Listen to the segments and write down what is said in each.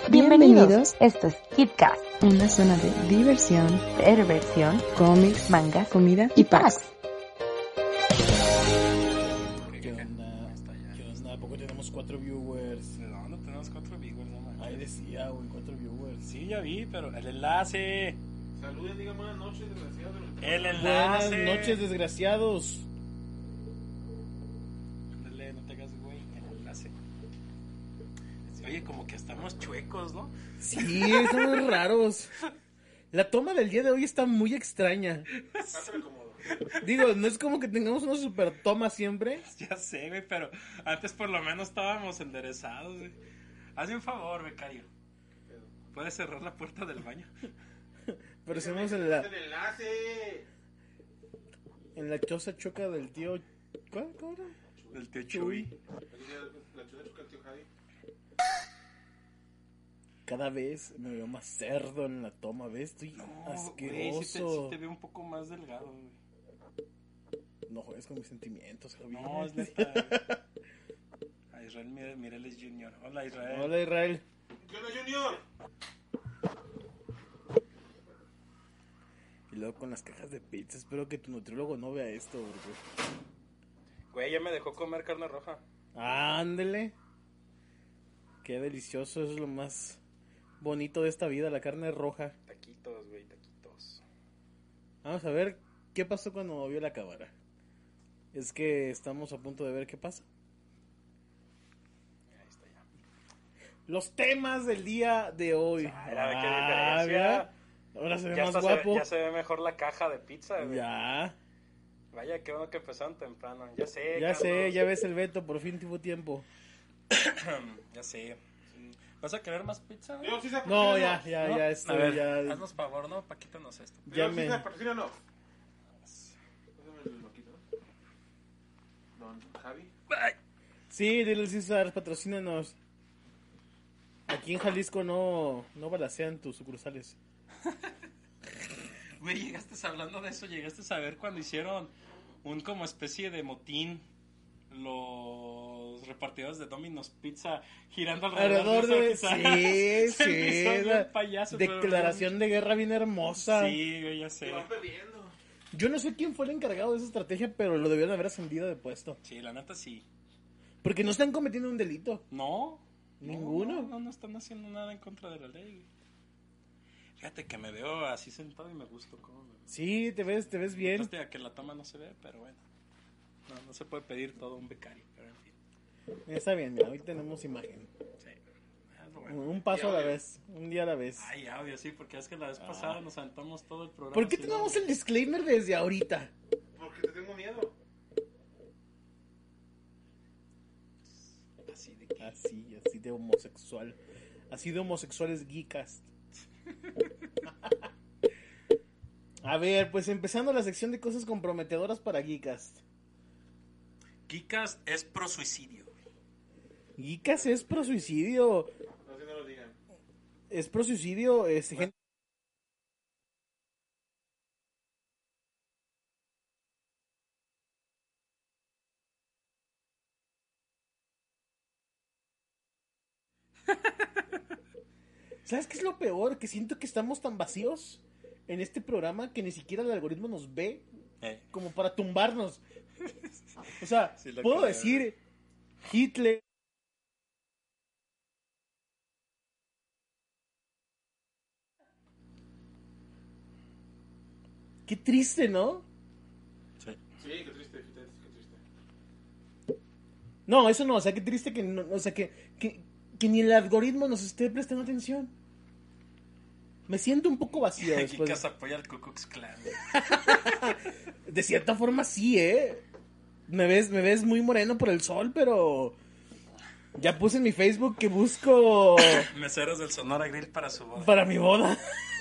Bienvenidos. Esto es KidCast, Una zona de diversión, perversión, cómics, mangas, comida y packs. ¿Qué onda? ¿Qué onda? ¿A poco tenemos 4 viewers? No tenemos 4 viewers, no manches. Ahí decía, güey, 4 viewers. Sí, ya vi, pero el enlace. Saluden, digan buenas noches, desgraciados. El Buenas enlace. noches, desgraciados. Ándale, no te hagas güey, el enlace. Oye, como que estamos chuecos, ¿no? Sí, estamos raros. La toma del día de hoy está muy extraña. Hazme cómodo. Digo, no es como que tengamos una super toma siempre. Ya sé, güey, pero antes por lo menos estábamos enderezados, güey. Hazme un favor, becario. ¿Puedes cerrar la puerta del baño? Pero hacemos ¡Es el enlace! en la choza choca del tío. ¿Cuál era? Del tío Chuy. La chula choca el tío Javi. Cada vez me veo más cerdo en la toma, ¿ves? Estoy asqueroso. Güey, sí te veo un poco más delgado, güey. No juegues con mis sentimientos, Javier. No, es neta. A Israel Mireles Jr. Hola, Israel. Hola, Israel. ¿Qué onda, Junior? Y luego con las cajas de pizza. Espero que tu nutriólogo no vea esto, porque... Güey, ya me dejó comer carne roja. Ándele. Qué delicioso, eso es lo más bonito de esta vida, la carne roja. Taquitos, güey, taquitos. Vamos a ver qué pasó cuando vio la cámara. Es que estamos a punto de ver qué pasa. Ahí está ya. Los temas del día de hoy. Mira, ve qué diferencia. Mira. Ahora se ve Ya más hasta guapo. ya se ve mejor la caja de pizza, güey. Ya Vaya, qué bueno que empezaron temprano. Ya sé, sé, ya ves el Beto, por fin tuvo tiempo. Ya sé. ¿Vas a querer más pizza, güey? Yo sí se No, patrocina, ya, ¿No? estoy, A ver, ya. haznos favor, ¿no? Paquítanos esto. ¿no? Ya Yo me- sí se patrocina, no. Pásame el loquito, ¿no? Don Javi. Sí, dile al César, patrocínanos. Aquí en Jalisco no balacean tus sucursales. Güey, llegaste hablando de eso, llegaste a ver cuando hicieron un como especie de motín los repartidores de Domino's Pizza girando Alrededor de de... esa pizza. Sí, Se me hizo sí. bien payaso, pero Declaración de guerra bien hermosa. Sí, güey, ya sé. Se van perdiendo. Yo no sé quién fue el encargado de esa estrategia, pero lo debieron haber ascendido de puesto. Sí, la neta sí. Porque no están cometiendo un delito. No. ¿Ninguno? No están haciendo nada en contra de la ley, güey. Fíjate que me veo así sentado y me gusto cómo me... Sí, te ves bien. Hostia, que la toma no se ve, pero bueno. No se puede pedir todo un becario, pero en fin. Está bien, mira, hoy tenemos imagen. Sí. Es lo bueno. Un paso a la vez, un día a la vez. Ay, audio, sí, porque es que la vez pasada nos aventamos todo el programa. ¿Por qué sin tenemos audio. el disclaimer desde ahorita? Porque te tengo miedo. Así de que... Así de homosexual. Así de homosexuales geekast. A ver, pues empezando la sección de cosas comprometedoras para geekast. Kikas es pro suicidio. Geekast es pro suicidio. Así no lo digan. Es pro suicidio, gente. ¿Sabes qué es lo peor? Que siento que estamos tan vacíos en este programa que ni siquiera el algoritmo nos ve como para tumbarnos. O sea, Sí, lo puedo creo. decir Hitler. Qué triste, ¿no? Sí. Sí, qué triste, qué triste. No, eso no, o sea, qué triste que no, o sea, que ni el algoritmo nos esté prestando atención. Me siento un poco vacío después. Kikas apoya al Ku Klux Klan. De cierta forma sí, Me ves muy moreno por el sol, pero ya puse en mi Facebook que busco Meseros del Sonora Grill para su boda. para mi boda.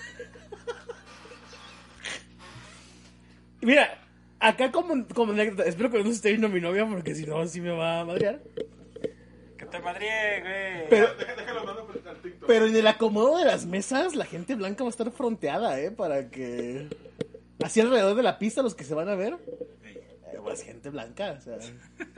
Y mira, acá como anécdota, espero que no esté viendo mi novia porque si no, sí me va a madrear. Que te madrie, güey. Pero- Déjalo mando al TikTok. Pero en el acomodo de las mesas, la gente blanca va a estar fronteada, para que... Así alrededor de la pista, los que se van a ver, pues gente blanca, o sea...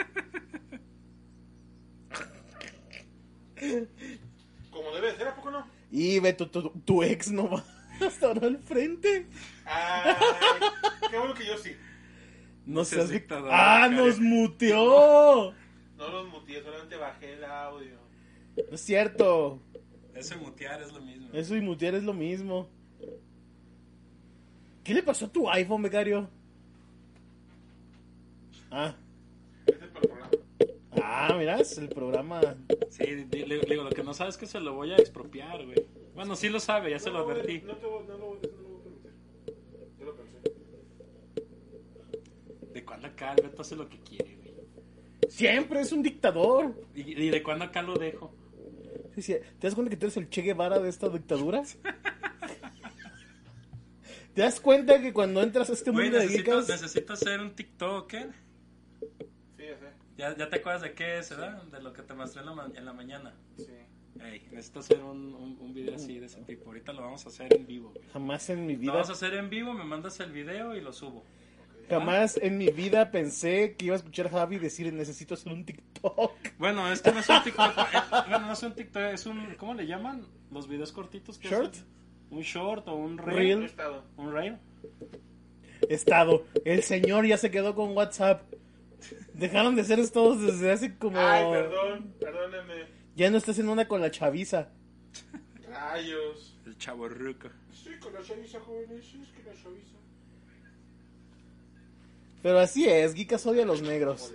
Como debe de ser, ¿a poco no? Y Beto, tu ex no va hasta ahora al frente. Ay, qué bueno que yo sí. No seas seas dictador, ¡Ah, Karen. nos muteó! No los muteé, solamente bajé el audio. No es cierto. Ese mutear es lo mismo. Eso y mutear es lo mismo. ¿Qué le pasó a tu iPhone, becario? Ah. Este es para el programa. Ah, mira, es el programa. Sí, le digo, lo que no sabes es que se lo voy a expropiar, güey. Bueno, sí lo sabe, ya se lo advertí. No lo voy a permitir. Yo lo pensé. ¿De cuándo acá el Beto hace lo que quiere, güey? Siempre es un dictador. ¿Y de cuándo acá lo dejo? Sí, sí. ¿Te das cuenta que tú eres el Che Guevara de esta dictadura? ¿Te das cuenta que cuando entras a este Güey, mundo de geekas... necesito hacer un TikTok, ¿eh? Sí, ya sé. ¿Ya te acuerdas de qué es, verdad? De lo que te mostré en la mañana. Sí. Ey, necesito hacer un video así de ese tipo. Ahorita lo vamos a hacer en vivo, güey. Jamás en mi Lo vida... vamos a hacer en vivo, me mandas el video y lo subo. Jamás en mi vida pensé que iba a escuchar a Javi decir necesito hacer un TikTok. Bueno, es que no es un TikTok. Bueno, no es un TikTok, es un... ¿Cómo le llaman? Los videos cortitos que ¿Short? hacen. Un short o un reel. Reel. No he estado. Un reel. Estado. El señor ya se quedó con WhatsApp. Dejaron de ser todos desde hace como... Ay, perdóneme. Ya no está haciendo una con la chaviza. Rayos. El chavo ruco. Sí, con la chaviza, jóvenes. Sí, es que la chaviza. Pero así es, Geekas odia a los negros.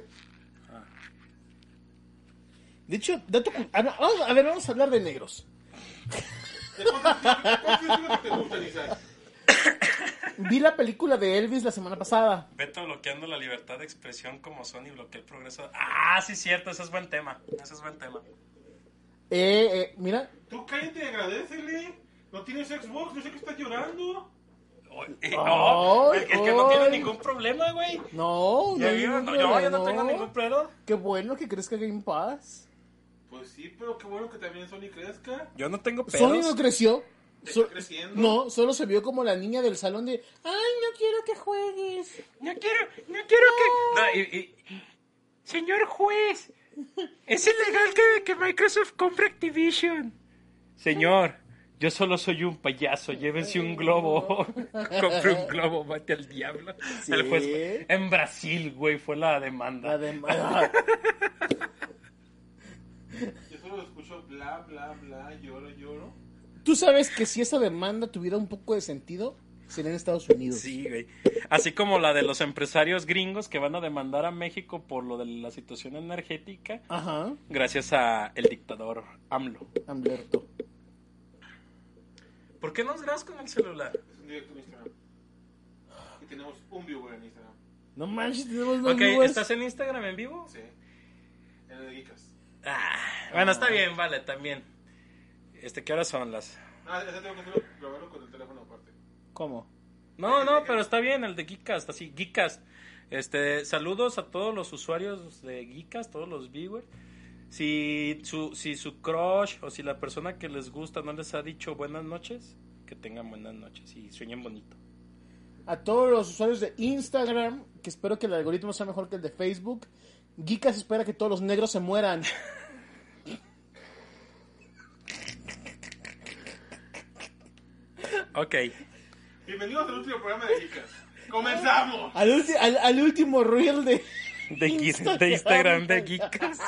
De hecho, vamos a hablar de negros. ¿De cuántos te gustan, Isaac? Vi la película de Elvis la semana pasada. Beto bloqueando la libertad de expresión como Sony bloquea el progreso. Ah, sí, cierto, ese es buen tema. Ese es buen tema. Mira, Tú cállate y agradécele. No tienes Xbox, no sé qué estás llorando. No, Ay, es que no tiene ay. ningún problema, güey. no, Yo, hay yo ningún no problema, tengo ningún problema. Qué bueno que crezca Game Pass. Pues sí, pero qué bueno que también Sony crezca. Yo no tengo pedos. Sony no creció. Está creciendo. No, solo se vio como la niña del salón de ay, no quiero que juegues. No quiero que... Señor juez, es ilegal que Microsoft compre Activision. Señor, yo solo soy un payaso, llévense un globo. Compre un globo, mate al diablo. Sí. El juez en Brasil, güey, fue la demanda. Además, Yo solo escucho bla, bla, bla, lloro. tú sabes que si esa demanda tuviera un poco de sentido, sería en Estados Unidos. Sí, güey. Así como la de los empresarios gringos que van a demandar a México por lo de la situación energética, Ajá, gracias a el dictador AMLO. Amberto. ¿Por qué nos grabas con el celular? Es un directo en Instagram. Y tenemos un viewer en Instagram. No manches, tenemos dos Ok, viewers. ¿estás en Instagram en vivo? Sí. En el de Geekas. Bueno, está bien, vale, también. ¿Qué horas son las? Ese tengo que hacerlo, grabarlo con el teléfono aparte. ¿Cómo? No, pero está bien, el de Geekcast, así, Geekcast. Saludos a todos los usuarios de Geekcast, todos los viewers. Si su crush o si la persona que les gusta no les ha dicho buenas noches, que tengan buenas noches y sueñen bonito. A todos los usuarios de Instagram, que espero que el algoritmo sea mejor que el de Facebook. Geekas espera que todos los negros se mueran. Ok. Bienvenidos al último programa de Geekas. ¡Comenzamos! Al último reel de De Instagram de Geekcast.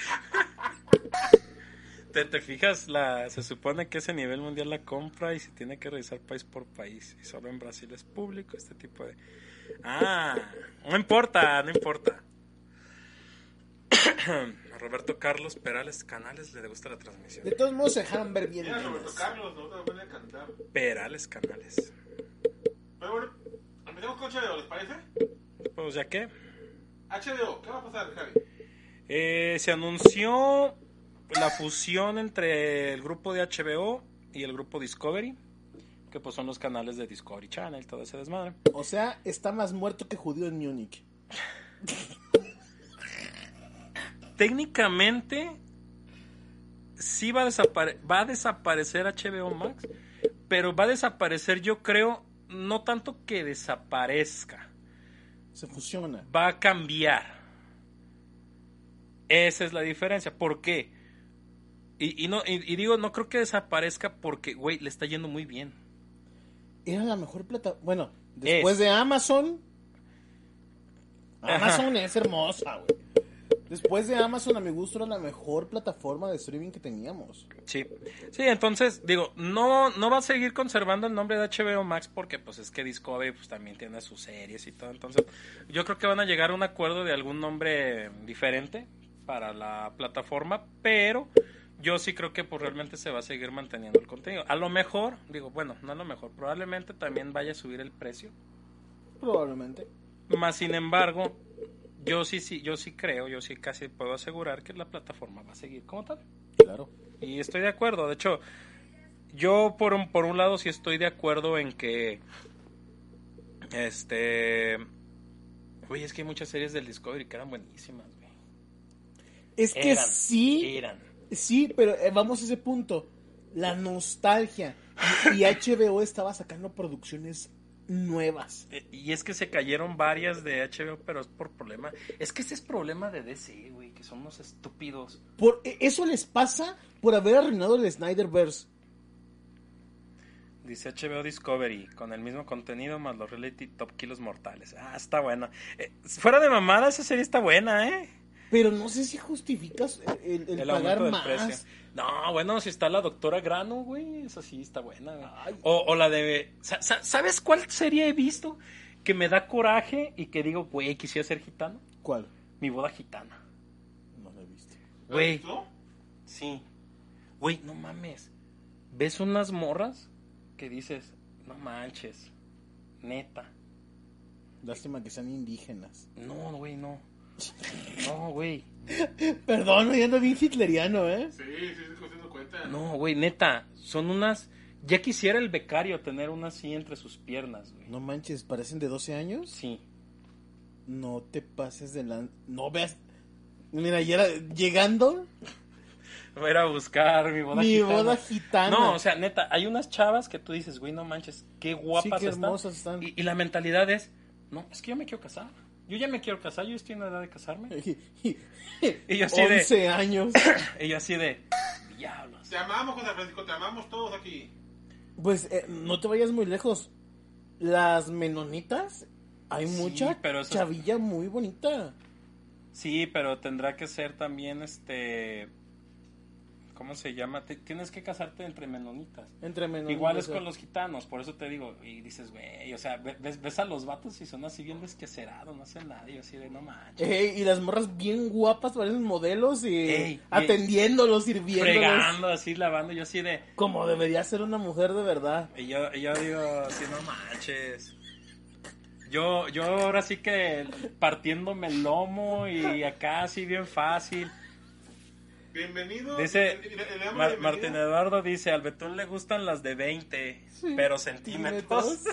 ¿Te fijas? Se supone que es a nivel mundial la compra y se tiene que revisar país por país. Y solo en Brasil es público este tipo de... No importa. A Roberto Carlos Perales Canales le gusta la transmisión. De todos modos se dejaron ver bien. Mira, Roberto Carlos, no te lo van a cantar. Perales Canales. Pero bueno, empecemos con HBO, ¿les parece? Pues ya que HBO, ¿qué va a pasar, Javi? se anunció la fusión entre el grupo de HBO y el grupo Discovery, que pues son los canales de Discovery Channel, todo ese desmadre. O sea, está más muerto que judío en Múnich. Técnicamente sí va a desaparecer HBO Max, pero va a desaparecer, yo creo, no tanto que desaparezca, Se fusiona. va a cambiar. Esa es la diferencia. ¿Por qué? Y digo, no creo que desaparezca porque, güey, le está yendo muy bien. Era la mejor plataforma. Bueno, después de Amazon. Amazon es hermosa, güey. Después de Amazon, a mi gusto, era la mejor plataforma de streaming que teníamos. Sí, entonces, digo, no va a seguir conservando el nombre de HBO Max porque, pues, es que Discovery, pues, también tiene sus series y todo. Entonces, yo creo que van a llegar a un acuerdo de algún nombre diferente para la plataforma, pero yo sí creo que, pues, realmente se va a seguir manteniendo el contenido. A lo mejor, digo, bueno, no a lo mejor, probablemente también vaya a subir el precio. Probablemente. Más sin embargo, yo sí creo, yo sí casi puedo asegurar que la plataforma va a seguir como tal. Claro. Y estoy de acuerdo. De hecho, yo por un lado sí estoy de acuerdo en que oye, es que hay muchas series del Discovery que eran buenísimas, güey. Es que sí. Sí, pero vamos a ese punto. La nostalgia. Y HBO estaba sacando producciones nuevas. Y es que se cayeron varias de HBO, pero es por problema. Es que ese es problema de DC, güey, que somos estúpidos. Eso les pasa por haber arruinado el Snyderverse. Dice HBO Discovery, con el mismo contenido más los reality top kilos mortales. Ah, está buena. Fuera de mamada, esa serie está buena, ¿eh? Pero no sé si justificas el pagar del más. precio. No, bueno, si está la doctora Grano, güey, esa sí está buena, güey. O la de... ¿Sabes cuál serie he visto que me da coraje y que digo, güey, quisiera ser gitano? ¿Cuál? Mi boda gitana. No la he visto. Güey. Sí. Güey, no mames. ¿Ves unas morras que dices, no manches, neta? Lástima que sean indígenas. No, güey, no. No, güey. Perdón, me ando bien hitleriano, ¿eh? Sí, estoy haciendo cuenta. No, güey, neta, son unas... Ya quisiera el becario tener una así entre sus piernas, güey. No manches, ¿parecen de 12 años? Sí. No te pases de la... No veas... Mira, ya llegando... Voy a ir a buscar mi boda Mi gitana. boda gitana. No, o sea, neta, hay unas chavas que tú dices, güey, no manches, qué guapas Sí, qué están. hermosas están. Y la mentalidad es, no, es que yo me quiero casar. Yo ya me quiero casar, yo estoy en la edad de casarme. Y yo así 11 años. Y yo así de, diablos. Te amamos, José Francisco, te amamos todos aquí. Pues no te vayas muy lejos. Las menonitas, hay Sí, mucha pero eso es- chavilla muy bonita. Sí, pero tendrá que ser también, ¿cómo se llama? Tienes que casarte entre menonitas. Entre menonitas. Igual es con los gitanos, por eso te digo, y dices, güey, o sea, ves a los vatos y son así bien desquacerados, no hacen nada, y así de no manches. Y las morras bien guapas, parecen modelos y Ey, atendiéndolos, sirviéndolos. Fregando, así, lavando, yo así de... Como debería ser una mujer de verdad. Y yo digo, así, no manches. Yo ahora sí que partiéndome el lomo y acá así bien fácil. Bienvenido. Dice, le damos la Martín bienvenida. Eduardo dice, al Betún le gustan las de 20, pero centímetros. Sí,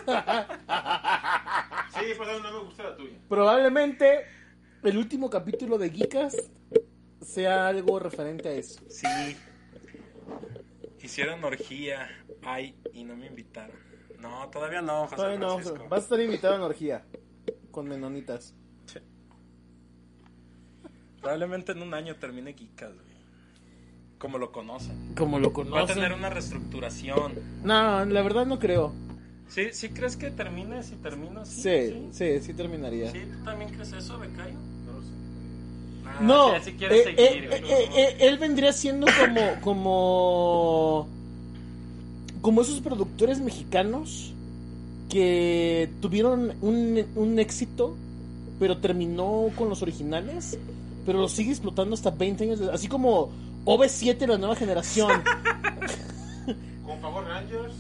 por eso no me gusta la tuya. Probablemente el último capítulo de Geekas sea algo referente a eso. Sí. Hicieron orgía. Ay, y no me invitaron. No, todavía no, José Todavía no, Francisco. vas a estar invitado a una orgía con menonitas. Sí. Probablemente en un año termine Geekas, güey. Como lo conocen. Como lo Va a conocen. tener una reestructuración. No, la verdad no creo. ¿Sí crees que termine? Si termina, Sí terminaría. ¿Sí? ¿Tú también crees eso, becario? No lo sé. Ah, No, sí, quiere seguir, güey. él vendría siendo como esos productores mexicanos que tuvieron un éxito, pero terminó con los originales, pero los sigue explotando hasta 20 años, así como OV7, la nueva generación. Con Power Rangers.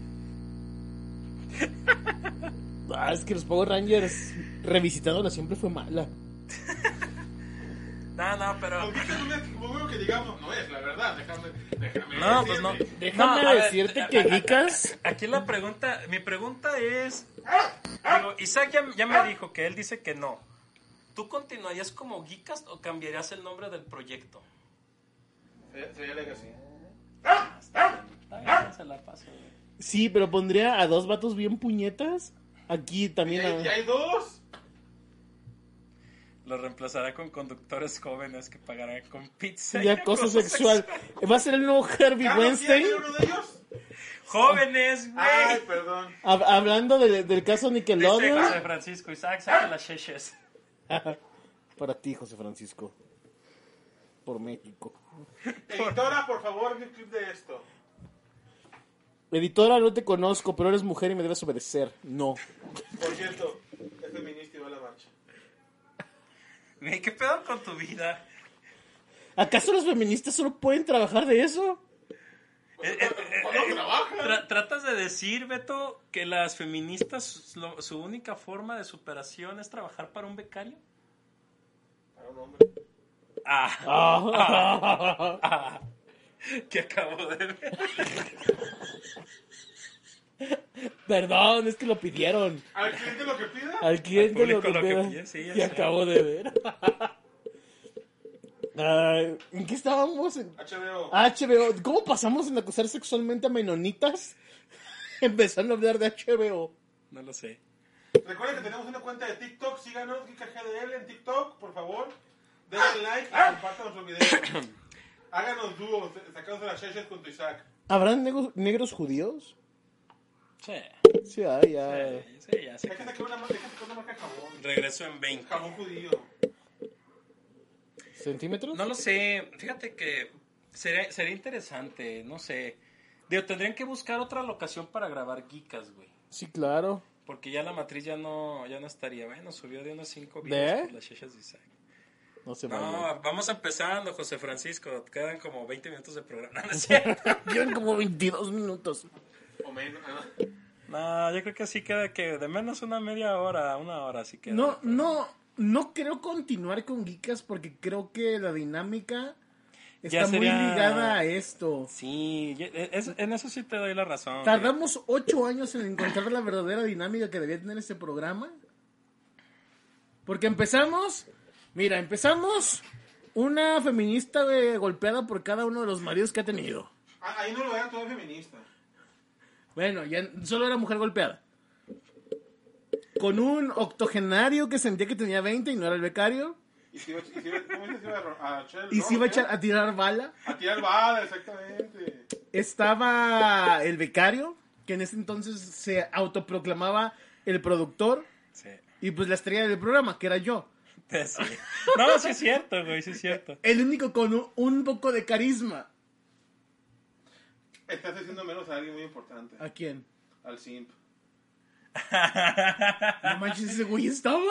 Es que los Power Rangers revisitándola siempre fue mala. No, pero... Aunque no es como veo que digamos, no es la verdad. Déjame No, pues no. decirte. Déjame No, a ver, decirte que Geekas... Aquí mi pregunta es, digo, Isaac ya me dijo que él dice que no. ¿Tú continuarías como Geekas o cambiarías el nombre del proyecto? Sería Legacy. Está bien, se la paso, güey. Sí, pero pondría a dos vatos bien puñetas. Aquí también... ¿Ya hay dos? Lo reemplazará con conductores jóvenes que pagarán con pizza Y acoso sexual. ¿Va a ser el nuevo Harvey ¿Carlos Weinstein? tiene uno de ellos? ¡Jóvenes, Ay, güey! perdón. Hablando del caso Dice Nickelodeon. José Francisco, Isaac, saca las cheches. Para ti, José Francisco. Por México. Editora, por favor, un clip de esto. Editora, no te conozco, pero eres mujer y me debes obedecer. No. Por cierto, es feminista y va a la marcha. Güey, ¿qué pedo con tu vida? ¿Acaso los feministas solo pueden trabajar de eso? ¿Cuándo trabajan? Tratas de decir, Beto, que las feministas, su única forma de superación es trabajar para un becario. Para un hombre. Que acabo de ver. Perdón, es que lo pidieron. ¿Al cliente lo que pida? Al cliente Al lo público lo que pidieron. pide, sí, ya Que sé. acabo de ver. Ay, ¿en qué estábamos? HBO. HBO. ¿Cómo pasamos en acusar sexualmente a menonitas? Empezando a hablar de HBO. No lo sé. Recuerden que tenemos una cuenta de TikTok. Síganos, GKGDL en TikTok, por favor. Denle like y compartan nuestro video. Háganos dúos, sacamos las cheches con tu Isaac. ¿Habrán negros judíos? Sí. Sí, hay, ya. Sí, ya sé. Hay que sacar una marca de jabón. Regreso en 20. Jabón judío. ¿Centímetros? No lo sé. Fíjate que sería interesante. No sé. Digo, tendrían que buscar otra locación para grabar Geekas, güey. Sí, claro. Porque ya la matriz ya no estaría. Bueno, subió de unos 5 ¿De? videos por las chechas de Isaac. No se No, vale. vamos empezando, José Francisco. Quedan como 20 minutos de programa. ¿No es cierto? Llevan como 22 minutos. O menos. No, yo creo que sí queda que de menos una hora, así que. No creo continuar con Geekas porque creo que la dinámica Ya está sería- muy ligada a esto. Sí, en eso sí te doy la razón. Tardamos 8 años en encontrar la verdadera dinámica que debía tener este programa. Porque empezamos una feminista golpeada por cada uno de los maridos que ha tenido. Ahí no lo vean todo feminista. Bueno, ya solo era mujer golpeada. Con un octogenario que sentía que tenía 20 y no era el becario. Y si iba, ¿cómo dices? A echar el Y se iba a, rol, a tirar bala. A tirar bala, exactamente. Estaba el becario, que en ese entonces se autoproclamaba el productor. Sí. Y pues la estrella del programa, que era yo. Sí. No, sí es cierto, güey, sí es cierto. El único con un poco de carisma. Estás diciendo menos a alguien muy importante. ¿A quién? Al simp. No manches, ese güey estaba.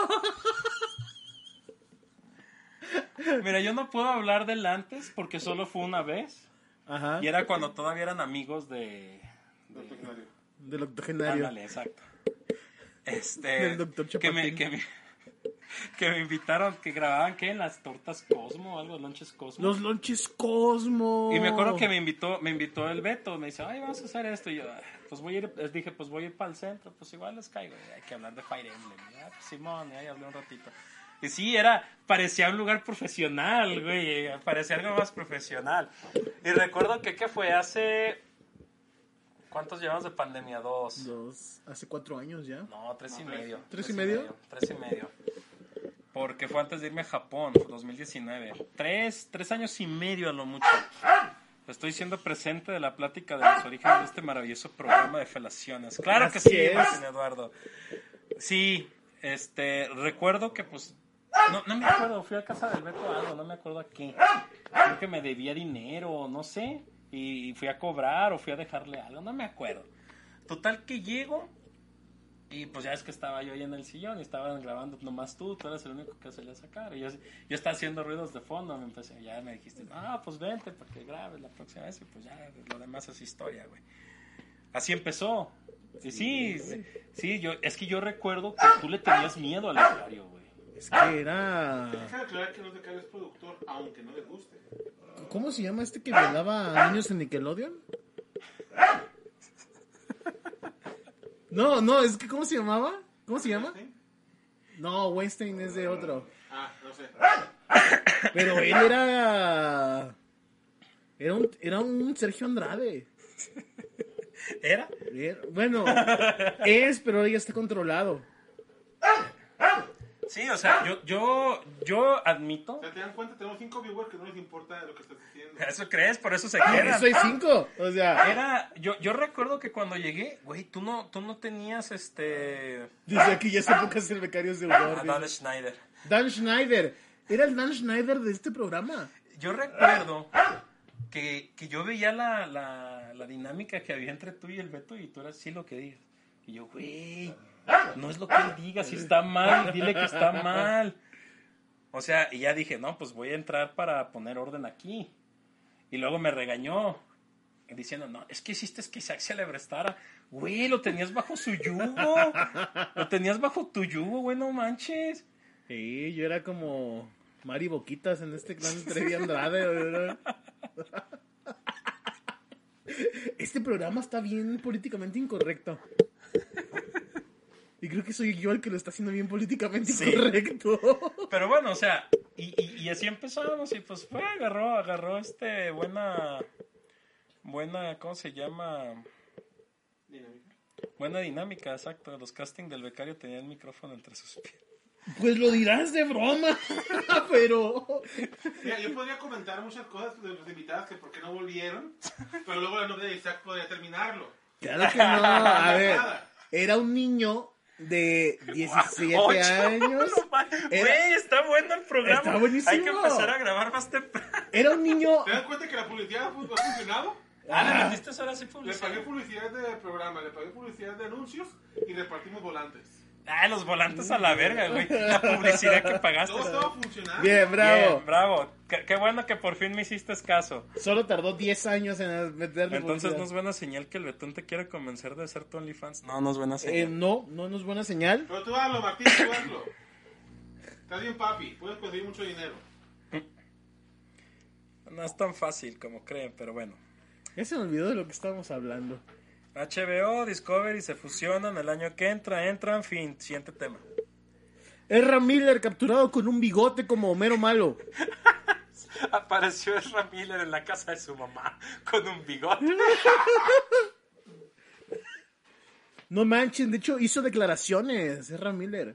Mira, yo no puedo hablar del antes porque solo fue una vez. Ajá. Y era cuando todavía eran amigos de... Del octogenario. Ándale, exacto. Del doctor Chapatín. Que me invitaron, que grababan, ¿qué? En las tortas Cosmo o algo, lonches Cosmo. Los lonches Cosmo. Y me acuerdo que me invitó el Beto, me dice, ay, vamos a hacer esto. Y yo, pues voy a ir, les dije, pues voy a ir para el centro, pues igual les caigo. Y hay que hablar de Fire Emblem. Ya, pues Simón, y ahí hablé un ratito. Y sí, parecía un lugar profesional, güey, parecía algo más profesional. Y recuerdo que, ¿qué fue? ¿Cuántos llevamos de pandemia? Hace 4 años ya. No, 3 y medio. ¿3 y medio? 3 y medio. Porque fue antes de irme a Japón, fue 2019. 3 años y medio a lo mucho. Estoy siendo presente de la plática de los orígenes de este maravilloso programa de felaciones. Claro que Así sí, es. Martín Eduardo. Sí, recuerdo que pues... No me acuerdo, fui a casa del Beto algo, no me acuerdo a qué. Creo que me debía dinero, no sé. Y fui a cobrar o fui a dejarle algo, no me acuerdo. Total que llego y pues ya es que estaba yo ahí en el sillón y estaban grabando nomás tú eras el único que salía a sacar. Y yo estaba haciendo ruidos de fondo, ya me dijiste, pues vente para que grabes la próxima vez y pues ya lo demás es historia, güey. Así empezó. Y sí, es que yo recuerdo que tú le tenías miedo al becario, güey. Es que era... Déjame aclarar que no te caes productor, aunque no le guste. ¿Cómo se llama este que violaba a niños en Nickelodeon? No, es que ¿cómo se llamaba? ¿Cómo se llama? ¿Sí? No, Weinstein es de otro. No sé. Pero él era un Sergio Andrade. ¿Era? Bueno, pero ahora ya está controlado. Sí, o sea, yo admito. O sea, te dan cuenta, tenemos 5 viewers que no les importa lo que estás diciendo. ¿Eso crees? Por eso se Por quedan. eso hay 5. O sea, Yo recuerdo que cuando llegué, güey, tú no tenías dice aquí ya se pocas el becarios de a humor. Dan dice. Schneider. Dan Schneider. Era el Dan Schneider de este programa. Yo recuerdo que yo veía la dinámica que había entre tú y el Beto y tú eras sí lo que digas. Y yo, güey, no es lo que él diga, si está mal, dile que está mal. O sea, y ya dije, no, pues voy a entrar para poner orden aquí. Y luego me regañó, diciendo, no, es que hiciste que Isaac se le prestara. Güey, lo tenías bajo su yugo. Lo tenías bajo tu yugo, güey, no manches. Sí, yo era como Mari Boquitas en este clan de Trevi Andrade. ¿Verdad? Este programa está bien políticamente incorrecto. Y creo que soy yo el que lo está haciendo bien políticamente incorrecto. Pero bueno, o sea, y así empezamos y pues fue, agarró buena, ¿cómo se llama? Dinámica. Buena dinámica, exacto. Los castings del becario tenían el micrófono entre sus pies. Pues lo dirás de broma, pero... Mira, yo podría comentar muchas cosas de los invitados que por qué no volvieron, pero luego la novia de Isaac podría terminarlo. Claro que no, a ver, era un niño de 17 Ocho. años. Güey, está bueno el programa. Está buenísimo. Hay que empezar a grabar más temprano. Era un niño... ¿Te das cuenta que la publicidad ha funcionado? ¿Le metiste ahora sí Le publicidad? pagué publicidad de programa, le pagué publicidad de anuncios y repartimos volantes. Los volantes a la verga, güey. La publicidad que pagaste. Todo estaba funcionando. Bien, bravo. Bien, bravo. Qué bueno que por fin me hiciste caso. Solo tardó 10 años en meterle Entonces publicidad. no es buena señal que el Betún te quiere convencer de ser tu OnlyFans. No es buena señal. No es buena señal. Pero tú hazlo, Martín, tú hazlo. Estás bien, papi, puedes conseguir mucho dinero. No es tan fácil como creen, pero bueno. Ya se me olvidó de lo que estábamos hablando. HBO, Discovery se fusionan el año que entran, fin, siguiente tema. Ezra Miller capturado con un bigote como Homero Malo. Apareció Ezra Miller en la casa de su mamá con un bigote. No manchen, de hecho hizo declaraciones Ezra Miller.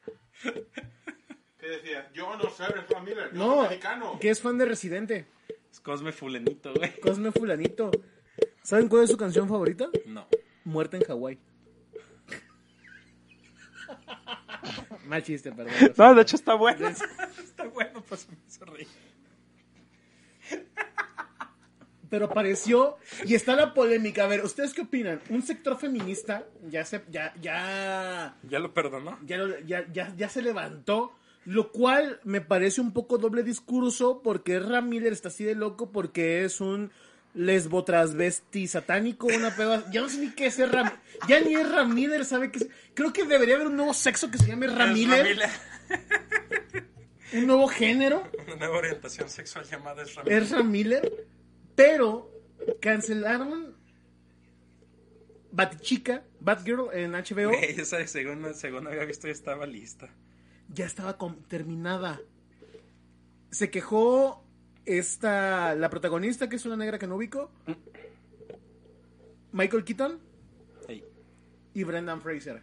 ¿Qué decía? Yo no sé, eres familia, yo No, soy mexicano. que es fan de Residente. Es Cosme Fulenito, güey. Cosme Fulanito. ¿Saben cuál es su canción favorita? No. Muerta en Hawái. Mal chiste, perdón. No, de hecho está bueno. Está bueno, pues me hizo reír. Pero apareció y está la polémica. A ver, ¿ustedes qué opinan? Un sector feminista ya ¿Ya lo perdonó? se levantó, lo cual me parece un poco doble discurso porque Ezra Miller está así de loco porque es un lesbo transvesti satánico, una peba. Ya no sé ni qué es Ezra. Ya ni Ezra Miller sabe qué es. Creo que debería haber un nuevo sexo que se llame Ezra Miller. Un nuevo género. Una nueva orientación sexual llamada Ezra Miller. Ezra Miller. Pero cancelaron Batchica, Batgirl en HBO. Güey, esa según había visto ya estaba lista. Ya estaba terminada. Se quejó la protagonista, que es una negra que no ubico, Michael Keaton Hey. y Brendan Fraser.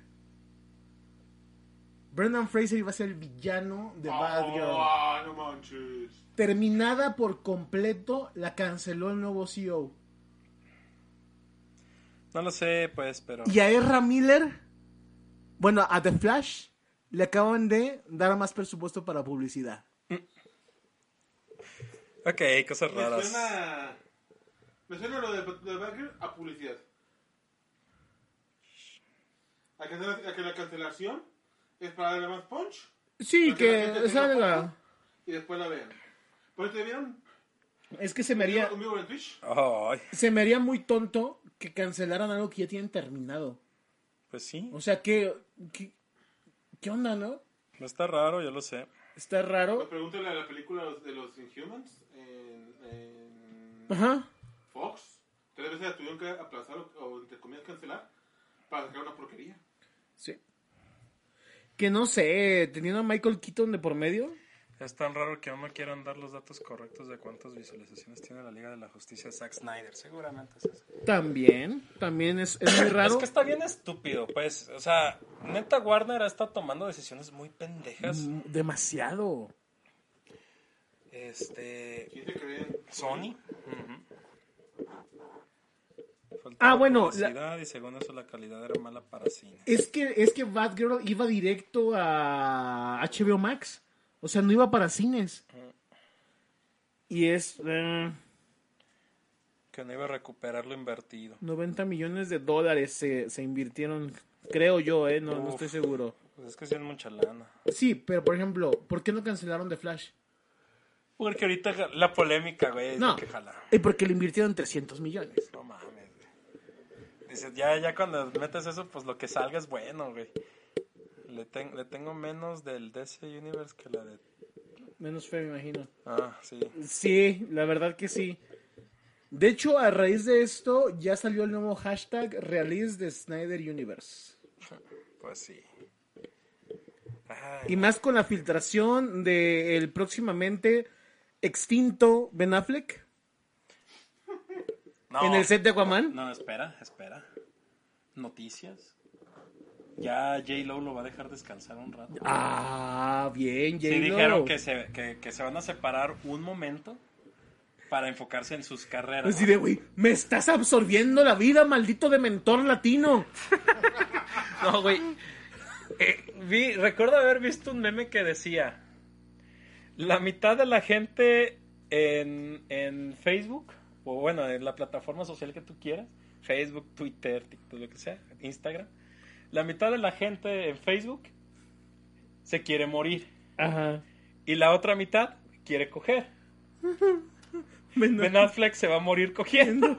Brendan Fraser iba a ser el villano de Batgirl. No manches. Terminada por completo, la canceló el nuevo CEO. No lo sé, pues, pero... Y a Ezra Miller, bueno, a The Flash, le acaban de dar más presupuesto para publicidad. Ok, cosas raras. Me suena lo de Batgirl a publicidad. A que la cancelación es para darle más punch. Sí, Para la gente que tenga salga. foco y después la vean. ¿Por qué te vieron? Es que se me haría ¿Conmigo en Twitch? se me haría muy tonto que cancelaran algo que ya tienen terminado. Pues sí, O sea, ¿qué onda, no? está raro, yo lo sé. Está raro. Pues pregúntale a la película de los Inhumans en Ajá. Fox. 3 veces la tuvieron que aplazar o entre comillas cancelar para sacar una porquería. Sí. Que no sé, teniendo a Michael Keaton de por medio. Es tan raro que aún no quieran dar los datos correctos de cuántas visualizaciones tiene la Liga de la Justicia de Zack Snyder. Seguramente es eso. También es muy raro. Es que está bien estúpido, pues. O sea, Neta, Warner ha estado tomando decisiones muy pendejas. Demasiado. ¿Quién se cree? Sony. Ujú. Ah, Faltaba bueno, publicidad, y según eso la calidad era mala para cine. Es que Batgirl iba directo a HBO Max. O sea, no iba para cines. Y es Que no iba a recuperar lo invertido. $90 millones se invirtieron, creo yo, no Uf. estoy seguro. Pues es que sí es mucha lana. Sí, pero por ejemplo, ¿por qué no cancelaron The Flash? Porque ahorita la polémica, güey, es No, lo que jala. y porque le invirtieron 300 millones. No mames, güey. Dices, ya cuando metes eso, pues lo que salga es bueno, güey. Le tengo menos del DC Universe que la de... Menos fe, me imagino. Ah, sí. Sí, la verdad que sí. De hecho, a raíz de esto, ya salió el nuevo hashtag Release de Snyder Universe. Pues sí. Ay, Y más con la filtración del próximamente extinto Ben Affleck no. en el set de Aquaman. No, espera. Noticias. Ya J-Lo lo va a dejar descansar un rato. Ah, bien, Sí, J-Lo. dijeron que se van a separar un momento para enfocarse en sus carreras. Así de, güey, me estás absorbiendo la vida, maldito dementor latino. No, güey. Recuerdo haber visto un meme que decía: la mitad de la gente en Facebook, o bueno, en la plataforma social que tú quieras, Facebook, Twitter, TikTok, lo que sea, Instagram, la mitad de la gente en Facebook se quiere morir Ajá. y la otra mitad quiere coger. Ben Ben Affleck se va a morir cogiendo.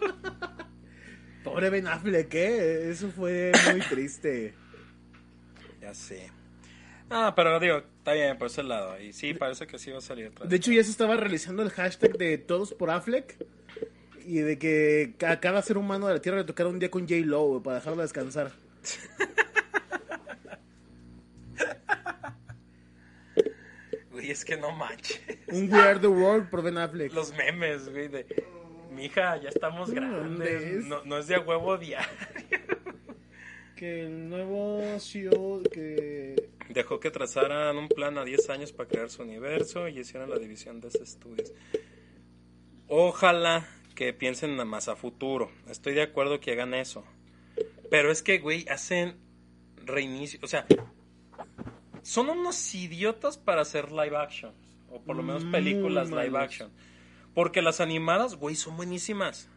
Pobre Ben Affleck, eso fue muy triste. Ya sé. Ah, pero digo, está bien por ese lado. Y sí, parece que sí va a salir otra vez. De hecho, ya se estaba realizando el hashtag de Todos por Affleck. Y de que a cada ser humano de la Tierra le tocara un día con J-Lo para dejarlo descansar. Güey, es que no manches. Un We Are the World por Ben Affleck. Los memes, güey, de... Mija, ya estamos grandes. ¿Dónde es? No es de a huevo diario. Que el nuevo CEO que... Dejó que trazaran un plan a 10 años para crear su universo y hicieran la división de esos estudios. Ojalá que piensen más a futuro. Estoy de acuerdo que hagan eso. Pero es que, güey, hacen reinicio. O sea, son unos idiotas para hacer live action. O por lo menos películas Muy live malos. action. Porque las animadas, güey, son buenísimas.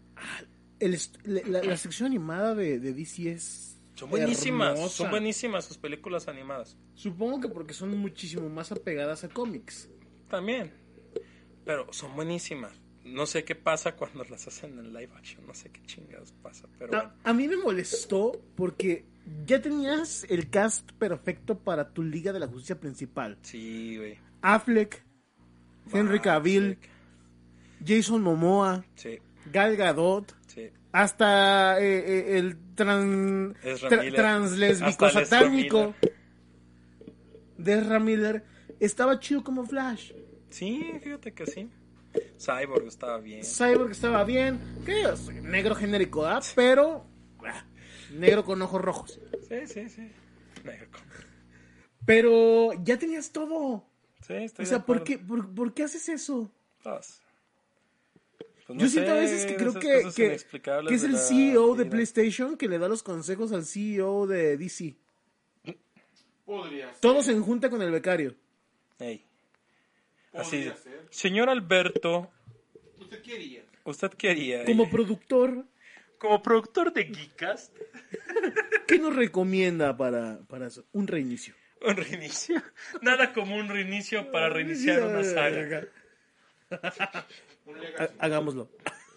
La sección animada de DC es... Son buenísimas. hermosa. Son buenísimas sus películas animadas. Supongo que porque son muchísimo más apegadas a cómics. También. Pero son buenísimas. No sé qué pasa cuando las hacen en live action. No sé qué chingados pasa. Pero bueno. A mí me molestó porque ya tenías el cast perfecto para tu Liga de la Justicia principal. Sí, güey. Affleck, Henry Cavill, Jason Momoa, Sí, Gal Gadot, sí. hasta el Ezra Miller. translésbico Hasta el Ezra satánico de Ezra Miller. Estaba chido como Flash. Sí, fíjate que sí. Cyborg estaba bien. Cyborg estaba bien. ¿Qué es? Negro genérico, ¿ah? Pero negro con ojos rojos. Sí. Negro. Pero ya tenías todo. Sí, estoy O sea, de ¿por acuerdo. qué haces eso? Pues no Yo siento a sé, veces que creo esas que cosas inexplicables es de el la CEO de vida. PlayStation que le da los consejos al CEO de DC. Podría ser. Todos en junta con el becario. Ey. Así, Podría ser. señor Alberto, ¿Usted quería? ¿usted quería? Como productor, Como productor de Geekcast, ¿qué nos recomienda para eso? Un reinicio. un reinicio. Nada como un reinicio para reiniciar una saga. Un legacy. Hagámoslo.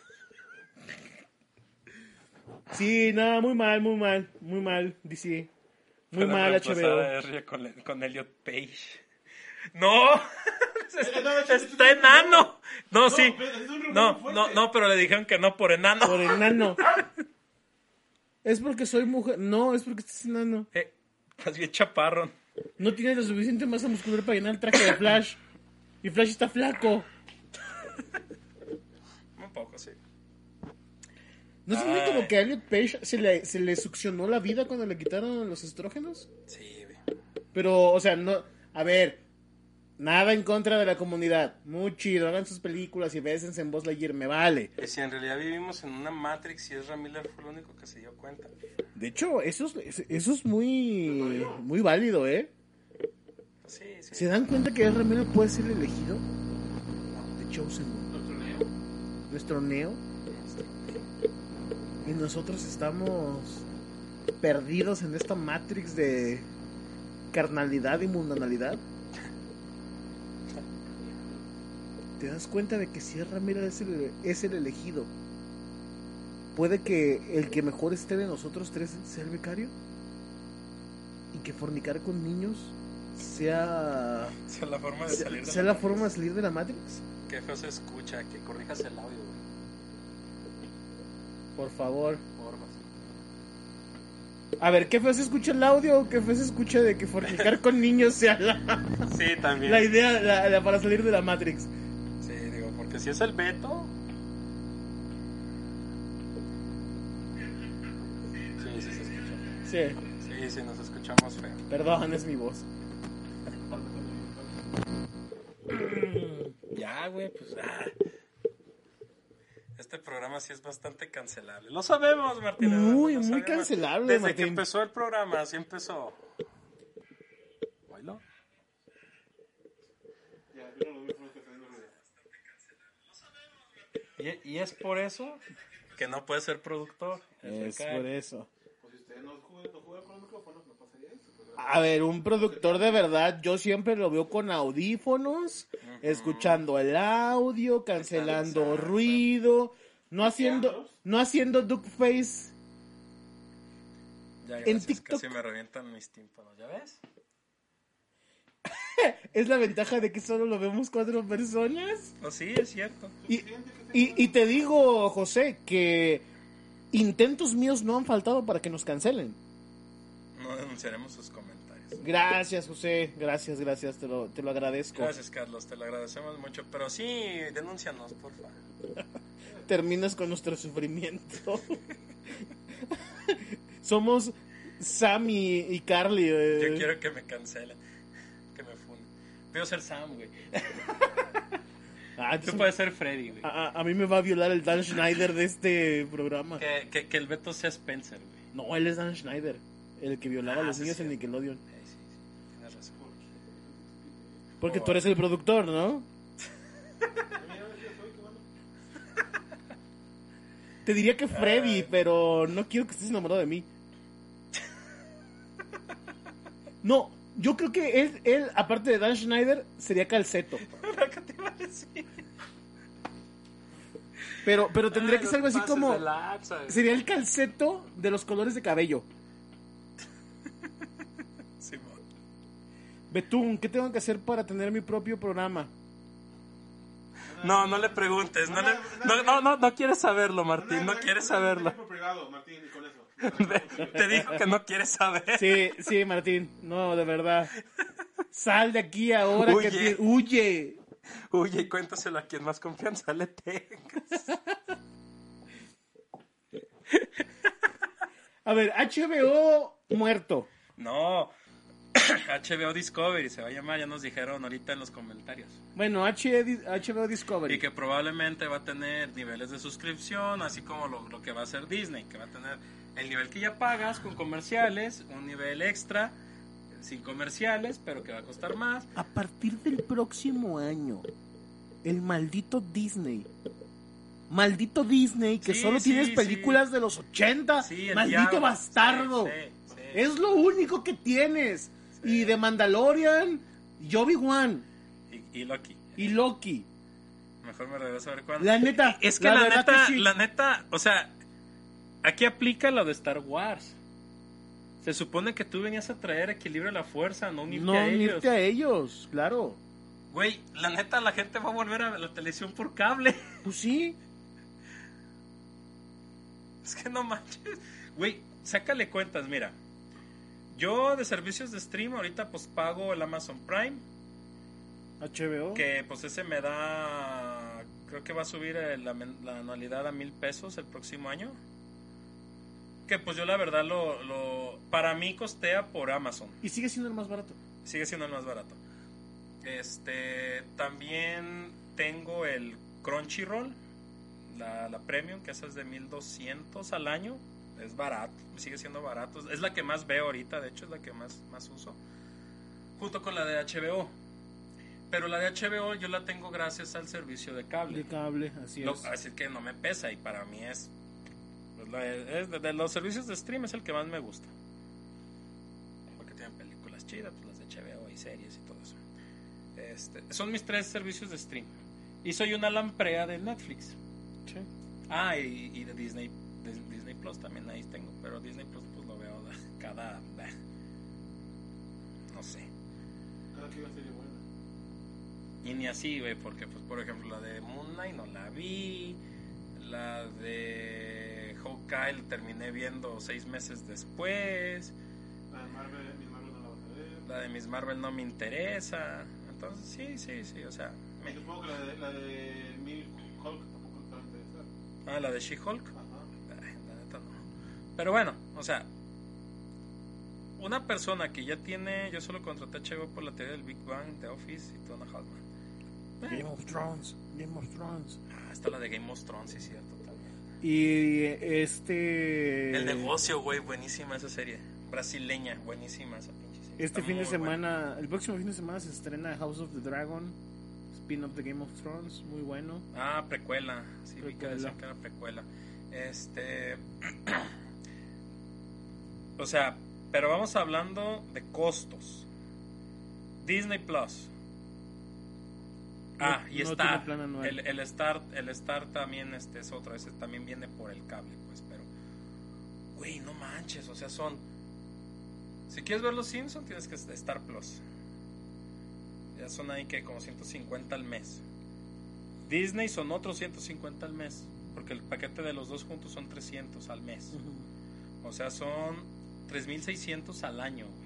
Sí, nada, muy mal, DC. Muy Para mal, reemplazar HBO. a R con Elliot Page. ¡No! No, ¡Está enano! No, sí. pero es un rumor No, muy fuerte. no, pero le dijeron que no por enano. Por enano. Es porque soy mujer. No, es porque estás enano. Estás bien chaparrón. No tienes la suficiente masa muscular para llenar el traje de Flash. Y Flash está flaco. Un poco, sí. ¿No se ve como que a Elliot Page se le succionó la vida cuando le quitaron los estrógenos? Sí, güey. Pero, o sea, no... A ver, nada en contra de la comunidad. Muy chido, hagan sus películas y bésense en Buzz Lightyear, me vale. Y si en realidad vivimos en una Matrix y Ezra Miller fue el único que se dio cuenta. De hecho, eso es muy válido, ¿eh? Sí, sí. ¿Se dan cuenta que Ezra Miller puede ser elegido? The Chosen One. Nuestro Neo. Y nosotros estamos perdidos en esta Matrix de carnalidad y mundanalidad. ¿Te das cuenta de que si Ezra Miller es el elegido, puede que el que mejor esté de nosotros tres sea el becario? Y que fornicar con niños sea la forma de salir de sea la forma de salir de la Matrix. Qué feo se escucha, que corrijas el audio, güey. Por favor. Porfa. A ver, ¿qué feo se escucha el audio o qué feo se escucha de que fornicar con niños sea Sí, también. la idea la para salir de la Matrix? Sí, digo, porque si es el Beto. Sí, sí se escucha. Sí, Sí, nos escuchamos feo. perdón, es mi voz. Ya, güey, pues. Este programa sí es bastante cancelable. Lo sabemos, Martín. Muy, lo muy sabemos. cancelable, Desde Martín. que empezó el programa, así empezó. ¿Bailo? Ya, yo no lo vi, no estoy haciendo ruido. Y es por eso que no puede ser productor. Es por eso. Pues si usted no juega con el micrófono, no pasaría eso. Pues, A ver, un productor de verdad, yo siempre lo veo con audífonos, escuchando el audio, cancelando ruido, no haciendo duckface. Ya, En gracias, TikTok. casi me revientan mis tímpanos, ¿ya ves? Es la ventaja de que solo lo vemos 4 personas. Pues sí, es cierto. Y te digo, José, que intentos míos no han faltado para que nos cancelen. No denunciaremos sus comentarios. Gracias, José, gracias, te lo agradezco. Gracias, Carlos, te lo agradecemos mucho. Pero sí, denúncianos, por favor. Terminas con nuestro sufrimiento. Somos Sam y Carly. Yo quiero que me cancelen, que me funden. Quiero ser Sam, güey. Tú puedes ser Freddy, güey. A mí me va a violar el Dan Schneider de este programa. Que el Beto sea Spencer, güey. No, él es Dan Schneider, el que violaba a los sí, niños sí. en Nickelodeon. Sí, tienes razón. Porque tú eres el productor, ¿no? Te diría que Freddy, pero no quiero que estés enamorado de mí. No, yo creo que él aparte de Dan Schneider, sería Calceto. ¿Qué te iba a decir? Pero tendría que ser algo así como... ¿sabes? Sería el Calceto de los colores de cabello. Simón. Betún, ¿qué tengo que hacer para tener mi propio programa? No le preguntes. No quieres saberlo, Martín. No quieres saberlo. Por privado, Martín, y con eso. Te dijo que no quieres saber. Sí, Martín. No, de verdad. Sal de aquí ahora. Huye. Huye. Oye, y cuéntaselo a quien más confianza le tengas. A ver, HBO muerto. No. HBO Discovery se va a llamar, ya nos dijeron ahorita en los comentarios. Bueno, HBO Discovery. Y que probablemente va a tener niveles de suscripción, así como lo que va a hacer Disney, que va a tener el nivel que ya pagas con comerciales, un nivel extra sin comerciales, pero que va a costar más. A partir del próximo año, el maldito Disney que Sí, solo sí, tienes películas de los 80, Sí, el maldito diablo. bastardo. Sí. Es lo único que tienes. Y de Mandalorian, y Obi-Wan Y Loki. y Loki. Mejor me regreso a ver cuándo. La neta, Es que la verdad neta, que sí. la neta, o sea, aquí aplica lo de Star Wars. Se supone que tú venías a traer equilibrio a la fuerza, no unirte No a ellos. unirte a ellos, claro. Güey, la neta, la gente va a volver a ver la televisión por cable. Pues sí. Es que no manches. Güey, sácale cuentas, mira. Yo de servicios de stream ahorita pues pago el Amazon Prime. HBO. Que pues ese me da... Creo que va a subir la anualidad a $1,000 el próximo año. Que pues yo la verdad para mí costea por Amazon. Y sigue siendo el más barato. Sigue siendo el más barato. También tengo el Crunchyroll, la Premium, que esa es de 1200 al año. Es barato, sigue siendo barato. Es la que más veo ahorita, de hecho es la que más uso. Junto con la de HBO. Pero la de HBO yo la tengo gracias al servicio de cable. De cable, así es. Así que no me pesa y para mí es de los servicios de stream es el que más me gusta. Porque tienen películas chidas, pues las de HBO y series y todo eso. Son mis 3 servicios de stream. Y soy una lamprea de Netflix. Sí. Y de Disney Plus también ahí tengo. Pero Disney Plus pues lo veo cada... no sé. Cada que iba a ser buena. Y ni así, güey, porque pues por ejemplo la de Moon Knight no la vi. La de Hawkeye la terminé viendo 6 meses después. La de Miss Marvel no la vas a ver. La de Miss Marvel no me interesa. Entonces sí, o sea... Y supongo que la de Milk Hulk tampoco te va a interesar. la de She-Hulk. Ajá. Ay, la neta no. Pero bueno, o sea, una persona que ya tiene... Yo solo contraté HBO por la teoría del Big Bang, The Office y Donna Haltman. Game of Thrones. Está la de Game of Thrones, sí, cierto, también. Y El negocio, güey, buenísima esa serie. Brasileña, buenísima esa pinche serie. Este Está fin de muy semana, buena. el próximo fin de semana se estrena House of the Dragon, spin-off de Game of Thrones, muy bueno. Precuela. Sí, vi que Precuela. decían que era precuela. O sea, pero vamos hablando de costos. Disney Plus. Y no Star. tiene plan anual. El Star también es otro. Ese también viene por el cable, pues. Pero, güey, no manches. O sea, si quieres ver los Simpsons, tienes que Star Plus. Ya son ahí que como 150 al mes. Disney son otros 150 al mes. Porque el paquete de los dos juntos son 300 al mes. O sea, son 3,600 al año, güey.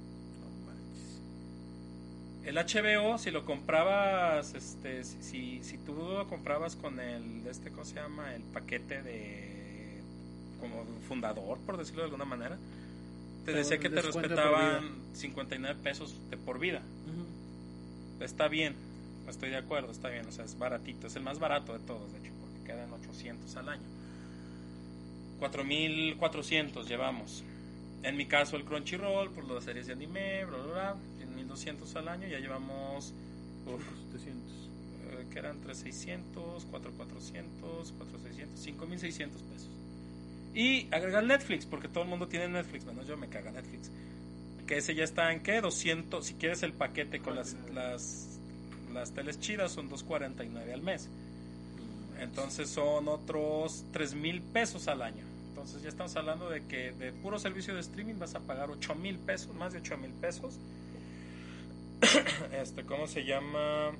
El HBO, si lo comprabas, si tú lo comprabas con el, ¿cómo se llama? El paquete de, como fundador, por decirlo de alguna manera, te decía que te respetaban 59 pesos de por vida. Está bien, estoy de acuerdo, está bien, o sea, es baratito, es el más barato de todos, de hecho, porque quedan 800 al año. 4,400 llevamos. En mi caso, el Crunchyroll, por las series de anime, bla, bla, bla. 1,200 al año, ya llevamos 700. que eran 3,600, 4,400, 4,600, 5,600 pesos. Y agregar Netflix, porque todo el mundo tiene Netflix, menos yo, me caga Netflix. Que ese ya está en ¿qué? 200, si quieres el paquete con las teles chidas, son 249 al mes. Entonces son otros 3,000 pesos al año. Entonces ya estamos hablando de que de puro servicio de streaming vas a pagar 8,000 pesos, más de 8,000 pesos. ¿Cómo se llama?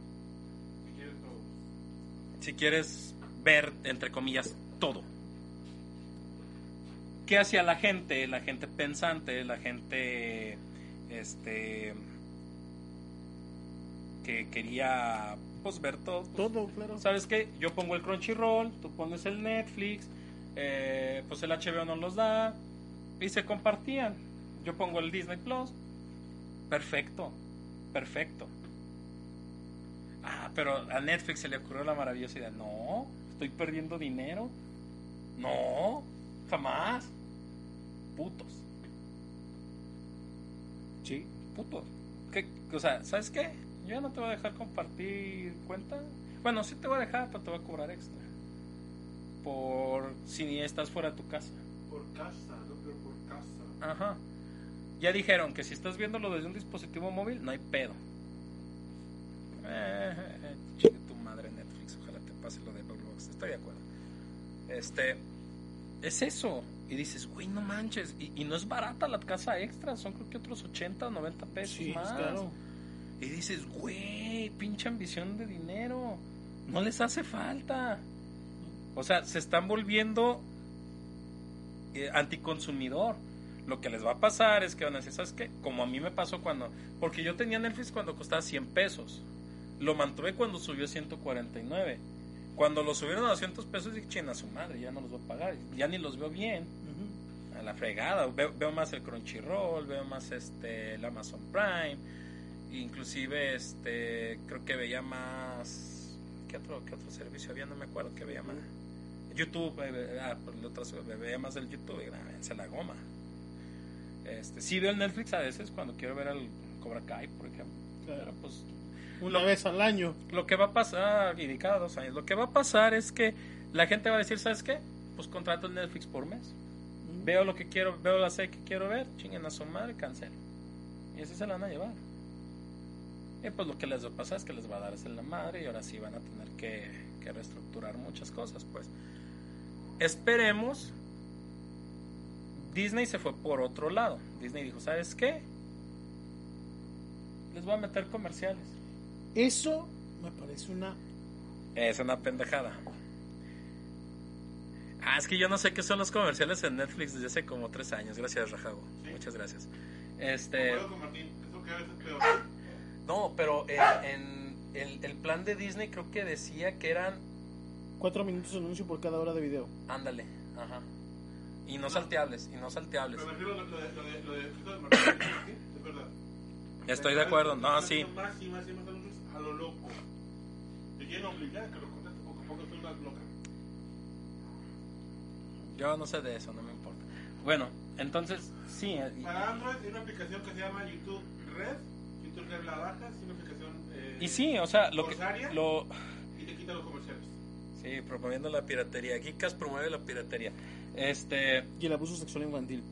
Si quieres ver, entre comillas, todo. ¿Qué hacía la gente? La gente pensante, la gente que quería pues ver todo. Todo, claro. ¿Sabes qué? Yo pongo el Crunchyroll, tú pones el Netflix, pues el HBO no los da y se compartían. Yo pongo el Disney Plus. Perfecto. Pero a Netflix se le ocurrió la maravillosa idea. No, estoy perdiendo dinero. No, jamás. Putos. Sí. Putos. O sea, ¿sabes qué? Yo ya no te voy a dejar compartir cuenta. Bueno, sí te voy a dejar, pero te voy a cobrar extra. Por si estás fuera de tu casa. Por casa, no, pero por casa. Ajá. Ya dijeron que si estás viéndolo desde un dispositivo móvil, no hay pedo. Chingue tu madre Netflix, ojalá te pase lo de Roblox. Estoy de acuerdo. Es eso. Y dices, güey, no manches. Y no es barata la casa extra, son creo que otros 80 o 90 pesos Sí, más. claro. Y dices, güey, pinche ambición de dinero. No les hace falta. O sea, se están volviendo anticonsumidor. Lo que les va a pasar es que van a decir, ¿sabes qué? Como a mí me pasó porque yo tenía Netflix cuando costaba 100 pesos. Lo mantuve cuando subió a 149. Cuando lo subieron a 200 pesos, dije, china, su madre, ya no los voy a pagar. Ya ni los veo bien. a la fregada. Veo más el Crunchyroll, veo más el Amazon Prime, inclusive creo que veía más. ¿Qué otro servicio había? No me acuerdo que veía más. YouTube, veía más del YouTube, se la goma. Sí veo el Netflix a veces cuando quiero ver al Cobra Kai, por ejemplo. Claro. Pero pues Una vez al año. lo que va a pasar, y cada 2 años, lo que va a pasar es que la gente va a decir, ¿sabes qué? Pues contrato el Netflix por mes. Veo lo que quiero, veo la serie que quiero ver, chinguen a su madre, cancelo. Y así se la van a llevar. Y pues lo que les va a pasar es que les va a dar en la madre y ahora sí van a tener que reestructurar muchas cosas, pues. Esperemos. Disney se fue por otro lado. Disney dijo, ¿sabes qué? Les voy a meter comerciales. Eso me parece una... Es una pendejada. Es que yo no sé qué son los comerciales en Netflix desde hace como 3 años. Gracias, Rajago. Sí. Muchas gracias. Concuerdo con Martín, eso que a veces es peor. No, pero en el plan de Disney creo que decía que eran... 4 minutos de anuncio por cada hora de video. Ándale, ajá. Y no salteables, y no salteables. Pero me refiero a lo de eso de Martín, ¿sí? Es verdad. Estoy de acuerdo, no, sí. Más y más anuncios a lo loco. Te quieren obligar a que lo contrates poco a poco, es una loca. Yo no sé de eso, no me importa. Bueno, entonces, sí. Para Android hay una aplicación que se llama YouTube Red la bajas, es una aplicación y sí, o sea, corsaria, y te quita los comerciales. Sí, promoviendo la piratería. Geekas promueve la piratería. Y el abuso sexual infantil.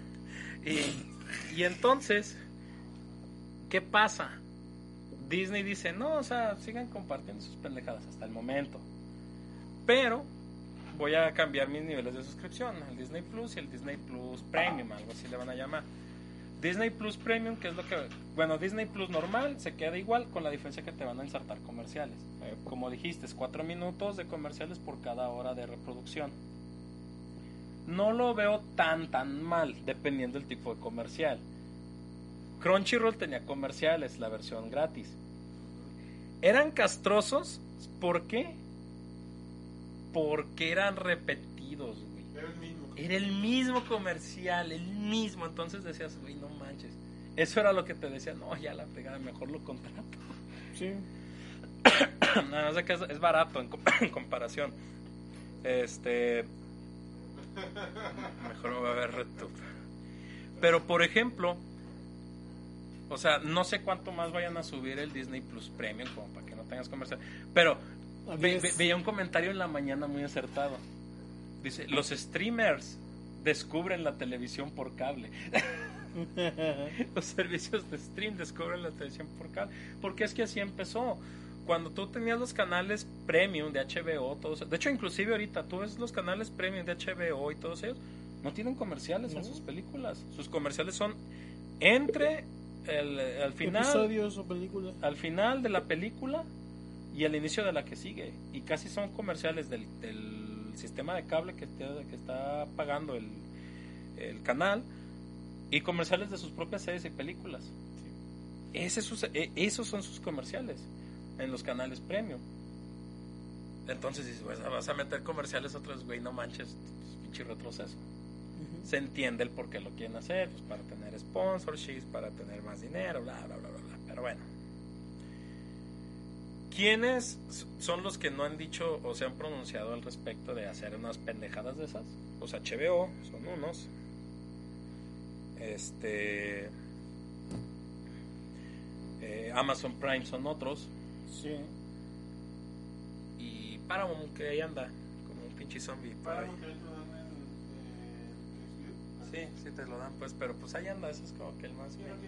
Y entonces, ¿qué pasa? Disney dice, no, o sea, sigan compartiendo sus pendejadas hasta el momento. Pero voy a cambiar mis niveles de suscripción, el Disney Plus y el Disney Plus Premium, algo así le van a llamar. Disney Plus Premium, que es lo que... Bueno, Disney Plus normal se queda igual, con la diferencia que te van a insertar comerciales. Como dijiste, es 4 minutos de comerciales por cada hora de reproducción. No lo veo tan mal, dependiendo del tipo de comercial. Crunchyroll tenía comerciales, la versión gratis. Eran castrosos, ¿por qué? Porque eran repetidos, güey. Era el mismo comercial, el mismo. Entonces decías, güey, no manches. Eso era lo que te decía, no, ya la fregada, mejor lo contrato. Sí. No sé que es barato en comparación. Mejor me voy a ver RedTube. Pero por ejemplo, o sea, no sé cuánto más vayan a subir el Disney Plus Premium como para que no tengas comercial. Pero veía un comentario en la mañana muy acertado. Dice, los streamers descubren la televisión por cable. Los servicios de stream descubren la televisión por cable. Porque es que así empezó. Cuando tú tenías los canales premium de HBO, todos, de hecho inclusive ahorita tú ves los canales premium de HBO y todos ellos, no tienen comerciales en sus películas. Sus comerciales son entre al final, episodios o películas, al final de la película y al inicio de la que sigue. Y casi son comerciales del sistema de cable que está pagando el canal, y comerciales de sus propias series y películas. Esos son sus comerciales en los canales premium. Entonces dices, pues, vas a meter comerciales otros, güey, no manches, pinche retroceso. Se entiende el por qué lo quieren hacer, pues para tener sponsorships, para tener más dinero, bla, bla, bla, bla, bla. Pero bueno, ¿quiénes son los que no han dicho o se han pronunciado al respecto de hacer unas pendejadas de esas? Pues HBO son unos. Amazon Prime son otros. sí. Y Paramount, que ahí anda como un pinche zombie por ahí. Sí, te lo dan, pues, pero pues ahí anda, eso es como que el más bien.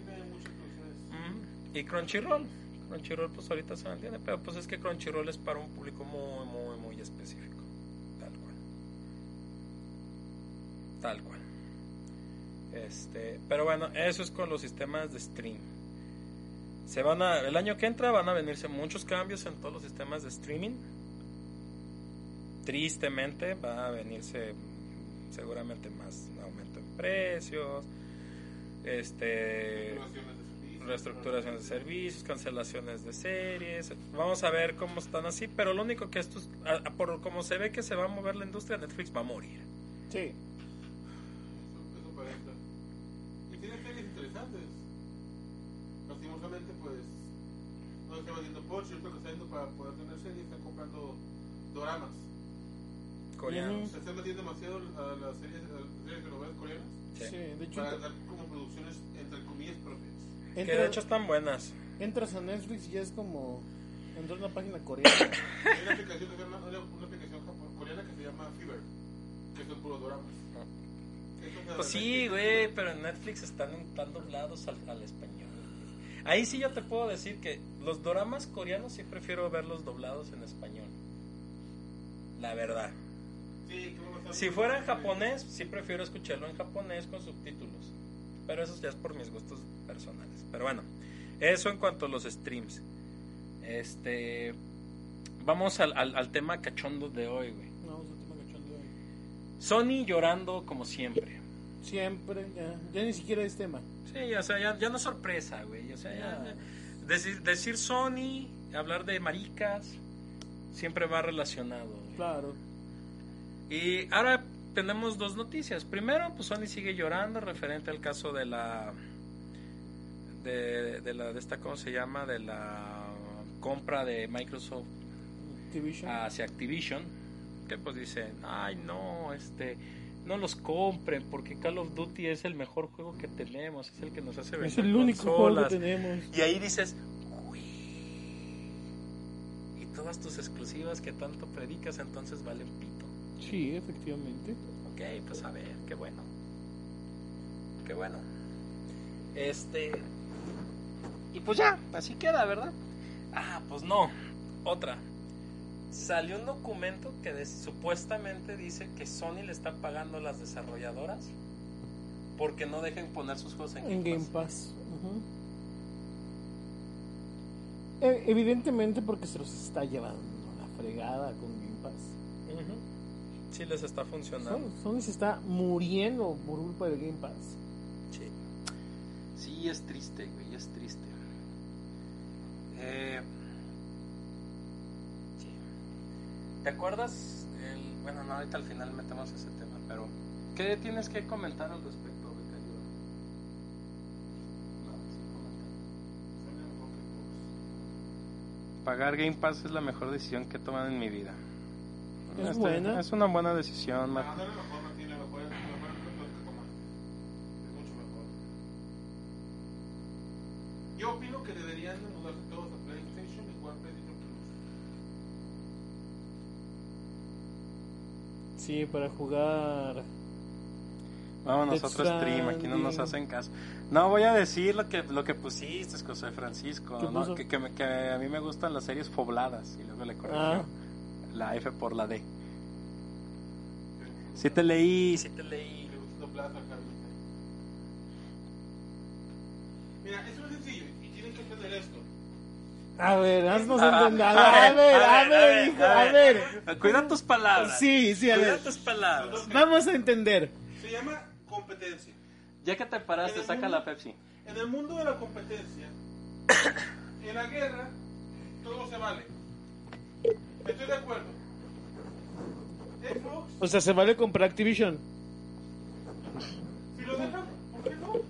Y Crunchyroll, pues ahorita se entiende, pero pues es que Crunchyroll es para un público muy, muy, muy específico, tal cual. Pero bueno, eso es con los sistemas de stream. El año que entra van a venirse muchos cambios en todos los sistemas de streaming. Tristemente va a venirse seguramente más aumento en precios, reestructuración de servicios, cancelaciones de series. Vamos a ver cómo están así, pero lo único que esto es, por como se ve que se va a mover la industria, Netflix va a morir. Sí. 40. Y tiene series interesantes. Lastimosamente, pues, no está vendiendo Porsche, lo que está haciendo para poder tener series, están comprando doramas. Coreanos. Se están metiendo demasiado a las series de novelas coreanas Sí, de hecho, para dar como producciones, entre comillas, propias. Que de hecho están buenas. entras a Netflix y ya es como entrar a una página coreana. Hay una aplicación, una aplicación coreana que se llama Fever, que son puros doramas. Pues sí, güey, pero en Netflix están doblados al español. Ahí sí yo te puedo decir que los doramas coreanos sí prefiero verlos doblados en español. La verdad. Sí, que vamos a Si fuera en japonés, sí prefiero escucharlo en japonés con subtítulos. Pero eso ya es por mis gustos personales. Pero bueno, eso en cuanto a los streams. Vamos al tema cachondo de hoy, güey. No, es un tema cachondo de hoy. Sony llorando como siempre. Siempre, ya ni siquiera es tema. Sí, o sea, ya no es sorpresa, güey. O sea, ya decir Sony, hablar de maricas, siempre va relacionado, güey. Claro. Y ahora tenemos dos noticias. Primero, pues Sony sigue llorando referente al caso de esta, ¿cómo se llama? De la compra de Microsoft Activision. hacia Activision, que pues dicen, ay no, no los compren porque Call of Duty es el mejor juego que tenemos, es el que nos hace vender Es el único juego consolas. que tenemos. Y ahí dices, uy, y todas tus exclusivas que tanto predicas entonces valen pito. Sí, efectivamente. Ok, pues a ver, qué bueno. Qué bueno. Y pues ya, así queda, ¿verdad? Ah, pues no. Otra. Salió un documento que supuestamente dice que Sony le está pagando a las desarrolladoras porque no dejen poner sus juegos en Game Pass. Ujú. Evidentemente porque se los está llevando la fregada con Game Pass. Ujú. Sí les está funcionando. Sony se está muriendo por culpa del Game Pass. Sí. Sí, es triste, güey, es triste. Sí. ¿Te acuerdas? Bueno, no, ahorita al final metemos ese tema, pero ¿qué tienes que comentar al respecto, Becario? No, sí, comenta. Pagar Game Pass es la mejor decisión que he tomado en mi vida. Es buena. Es una buena decisión, No, Martín. no es lo mejor, Martín, lo mejor es lo que toman. Es mucho mejor. Yo opino que deberían de mudarse todos a PlayStation y jugar PlayStation Plus. Sí, para jugar. Vámonos a Death otro stream, aquí no nos Stranding. hacen caso. No, voy a decir lo que pusiste, José Francisco, ¿Qué ¿no? puso? que a mí me gustan las series pobladas, y luego le corrigió la F por la D. Sí te leí. Le gusta Plaza, Carlita. Mira, eso es sencillo y tienen que entender esto. A ver, haznos entender. A ver, hijo, a ver. Cuida tus palabras. Sí, a Cuida ver. tus palabras. Vamos a entender. Se llama competencia. Ya que te paraste, saca la Pepsi. En el mundo de la competencia, en la guerra, todo se vale. Estoy de acuerdo. Xbox, O sea, se vale comprar Activision. si lo dejan, ¿por qué no?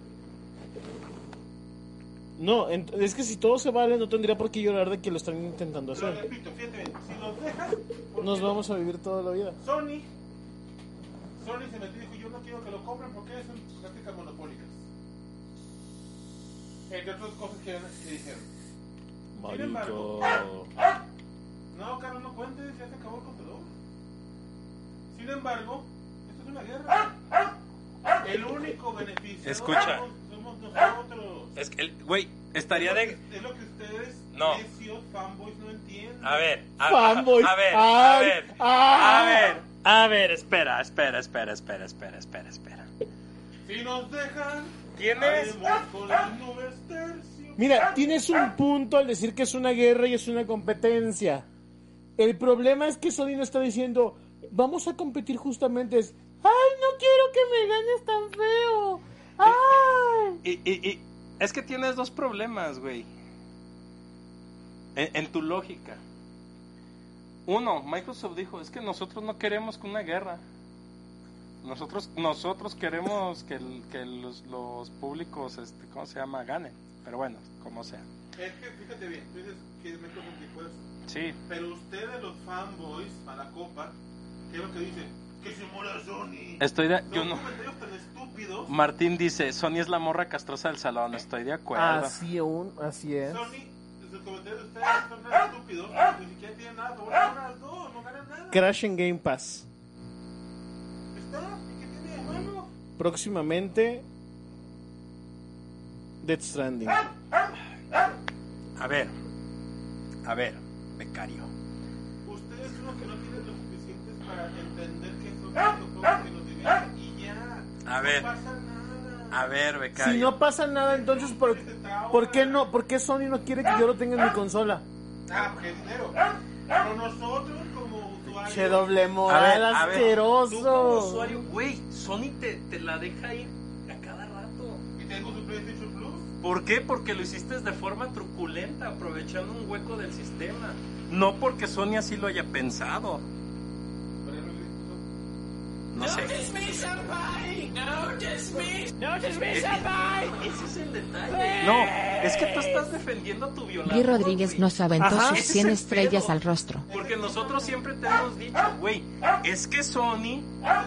No, es que si todo se vale, no tendría por qué llorar de que lo están intentando Lo hacer. repito, fíjate bien. Si los dejan, ¿por Nos qué no? vamos a vivir toda la vida. Sony se metió y dijo, yo no quiero que lo compren porque son prácticas monopólicas. Entre otras cosas que dijeron. Sin embargo, no, Carlos, no cuentes, ya se acabó el contador. Sin embargo, esto es una guerra. El único beneficio Escucha. somos nosotros. Es que, güey, estaría de... Es lo que ustedes, No. necios, fanboys, no entienden. A ver, Fanboy. a ver, espera. Si nos dejan, ¿Tienes? haremos con las nubes tercio. Mira, tienes un punto al decir que es una guerra y es una competencia. El problema es que Sony no está diciendo, vamos a competir justamente. Es, ay, no quiero que me ganes tan feo. Ay. Y es que tienes dos problemas, güey. En tu lógica. Uno, Microsoft dijo, es que nosotros no queremos una guerra. Nosotros queremos que los públicos, ¿cómo se llama? Ganen. Pero bueno, como sea. Es que fíjate bien, tú dices que es México complicó eso. Sí. Pero ustedes, los fanboys a la copa, ¿qué es lo que dicen? Que se muera Sony. Yo no. Comentarios tan estúpidos. Martín dice, Sony es la morra castrosa del salón. Estoy de acuerdo. Así es. Sony, sus comentarios de ustedes son tan estúpidos, ni siquiera tienen nada, por las dos, no ganan nada. Crash en Game Pass. ¿Está? ¿Y qué tiene de malo? Próximamente Death Stranding. A ver, becario. Ustedes son los que no tienen lo suficientes para entender que son los juegos que nos divierten y ya. A ver. No pasa nada. A ver, becario. Si no pasa nada, entonces ¿por qué no? ¿Por qué Sony no quiere que yo lo tenga en mi consola? Porque es dinero. Pero nosotros como usuarios. Che, doble moral A ver, asqueroso. tú como usuario, güey, Sony te la deja ir a cada rato. ¿Y tengo su PlayStation Plus? ¿Por qué? Porque lo hiciste de forma truculenta, aprovechando un hueco del sistema. No porque Sony así lo haya pensado. No sé. Ese es el detalle. No, es que tú estás defendiendo tu violación. Guy Rodríguez nos aventó Ajá. sus Ese 100 es el estrellas pedo. al rostro. Porque nosotros siempre te hemos dicho, güey, es que Sony...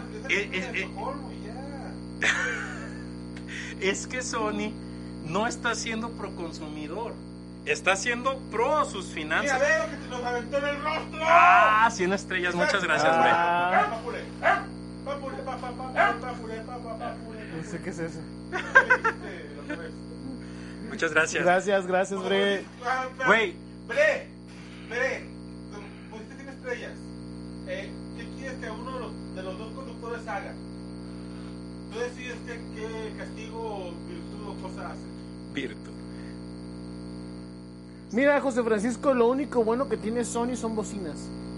Es que Sony no está siendo pro consumidor. Está siendo pro sus Mira, finanzas. ve lo que se nos aventó en el rostro. 100 estrellas, muchas gracias, güey. Papure. Papure, papure. No sé qué es eso. Muchas gracias. Gracias, Bre. Güey. Bre. Pusiste 100 estrellas. ¿Qué quieres que uno de los dos conductores haga? Tú decides qué castigo, virtud o cosa hace. Virtud. Mira, José Francisco, lo único bueno que tiene Sony son bocinas.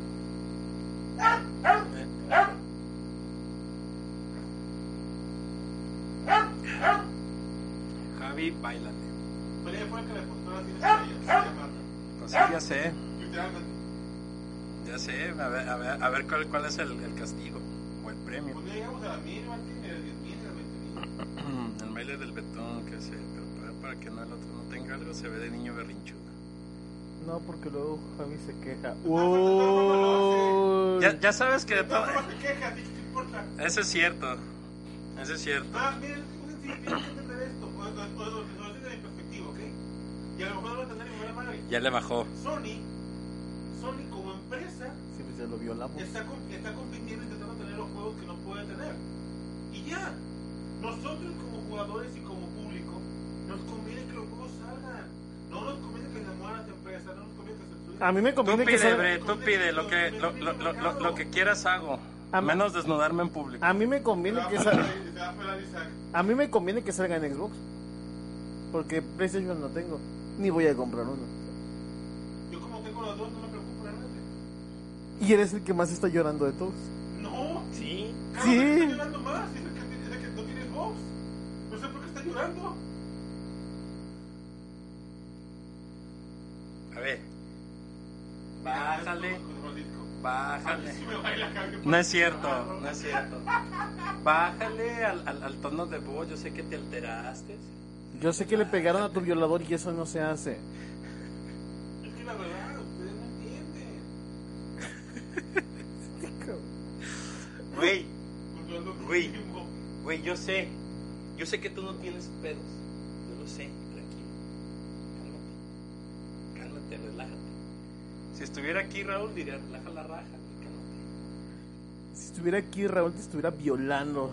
Javi, bailate. Pero ella fue el que le puso las 100 estrellas. Pues sí, ya sé. Literalmente. Ya sé. A ver cuál es el castigo. O el premio. Pues ya llegamos a la 1000, Martín, ni a las 10,000, ni a las 20,000. El baile del betón, que se prepara para que no el otro no tenga algo, se ve de niño berrinchudo. No, porque luego Javi se queja. Ya sabes que de todo... ¿Cómo te quejas? ¿Qué te importa? Eso es cierto. Eso es cierto. Miren, es sencillo, tienes que entender esto. O desde mi perspectiva, ¿ok? Y a lo mejor no lo entender ni buena madre. Ya le bajó. Sony como empresa Sí, pues ya lo violamos. está compitiendo intentando tener los juegos que no puede tener. Y ya. Nosotros como jugadores y como público nos conviene que los juegos salgan. No nos conviene que se mueran las empresas, no nos conviene que se destruyan. A mí me Tú conviene que pide, salga. Bre, tú pide lo que quieras hago. Menos desnudarme en público. A mí me conviene que salga. Se va a pelar Isaac. A mí me conviene que salga en Xbox. Porque PlayStation no tengo. Ni voy a comprar uno. Yo como tengo los dos no me preocupo realmente. Y eres el que más está llorando de todos. No. Sí. Carlos está llorando más. Dice que no tiene Xbox. No sé por qué está llorando. A ver. Bájale. Bájale. Si me baila, cabrón. No es cierto. Bájale al tono de voz. Yo sé que te alteraste. Yo sé que le pegaron a tu violador y eso no se hace. Es que la verdad, ustedes no entienden. Güey, Güey. güey, yo sé que tú no tienes pedos. Yo lo sé, tranquilo. Cálmate, relájate. Si estuviera aquí Raúl diría, relaja la raja, cálmate. Si estuviera aquí, Raúl te estuviera violando.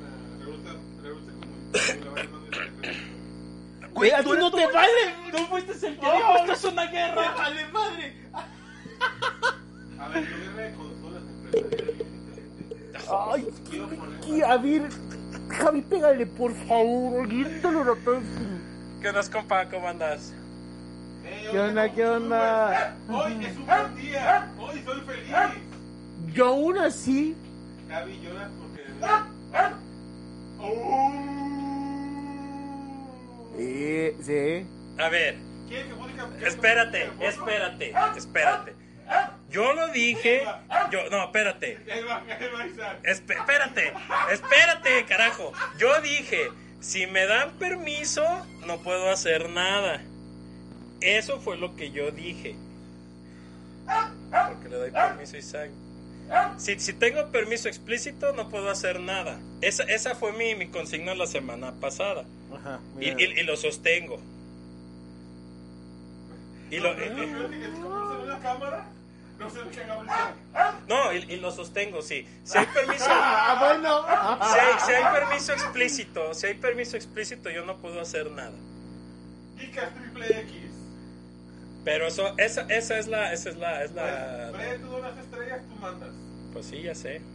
Güey, a ti no te vale. Tú fuiste el que dijo, esto es una guerra. ¡Vale, madre! A ver, yo guerra de consolas empresariales. Ay, a ver, Javi, pégale, por favor. Aviéntalo la pecho. ¿Qué onda, compa? ¿Cómo andas? ¿Qué onda, qué onda? Hoy es un buen día. Hoy soy feliz. Yo aún así. Gaby llora porque... Sí. A ver, ¿Quiere que Mónica... espérate. Yo lo dije No, espérate. Ahí va Isaac. Espérate, carajo. Yo dije, si me dan permiso, no puedo hacer nada. Eso fue lo que yo dije. Porque le doy permiso a Isaac. Si tengo permiso explícito, no puedo hacer nada. Esa fue mi consigna la semana pasada. Ajá, Y lo sostengo. Y lo, la cámara, no sé lo que hagamos. no, y lo sostengo, sí. Si hay permiso, bueno. si hay permiso explícito, yo no puedo hacer nada. Geekas triple X. Pero esa es la. Bre, tú donas estrellas, tú mandas. Pues sí, ya sé.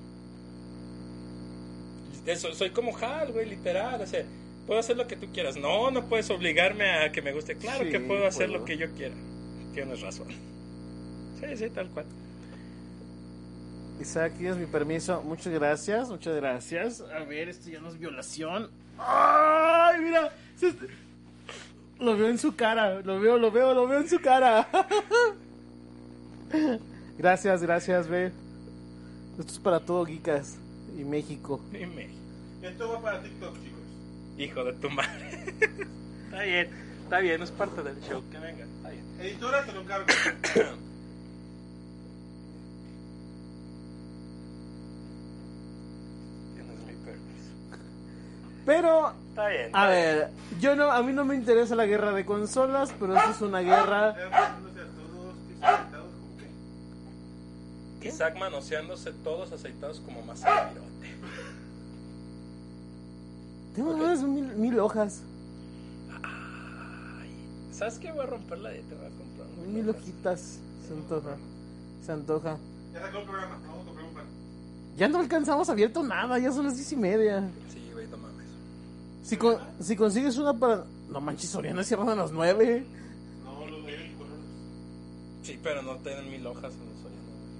Soy como Hal, güey, literal. O sea, puedo hacer lo que tú quieras. No puedes obligarme a que me guste. Claro Sí, que puedo hacer puedo. lo que yo quiera. Tienes razón. Sí, tal cual. Isaac, tienes mi permiso. Muchas gracias. A ver, esto ya no es violación. ¡Ay, mira! Lo veo en su cara. Lo veo en su cara. Gracias, ve. Esto es para todo Geekas y México. Dime. Esto va para TikTok, chicos. Hijo de tu madre. Está bien, es parte del show. Que venga, está bien. Editora, te lo encargo. Tienes mi permiso. Pero, Está bien. a ver, a mí no me interesa la guerra de consolas, pero esto es una guerra. Manoseándose a todos, desaceitados, ¿como qué? Isaac manoseándose todos aceitados como masa de virote. Tengo más de 1000 hojas. Ay, ¿sabes qué? Voy a romper la dieta, voy a comprar 1000 hojitas. Se antoja. Ya sacó el programa, vamos a comprar un pan. Ya no alcanzamos abierto nada, ya son las 10:30. Sí, güey, no mames. Si consigues una para... No manches, Soriana cierran a las 9. No, los de 24 horas. Sí, pero no tienen 1000 hojas en los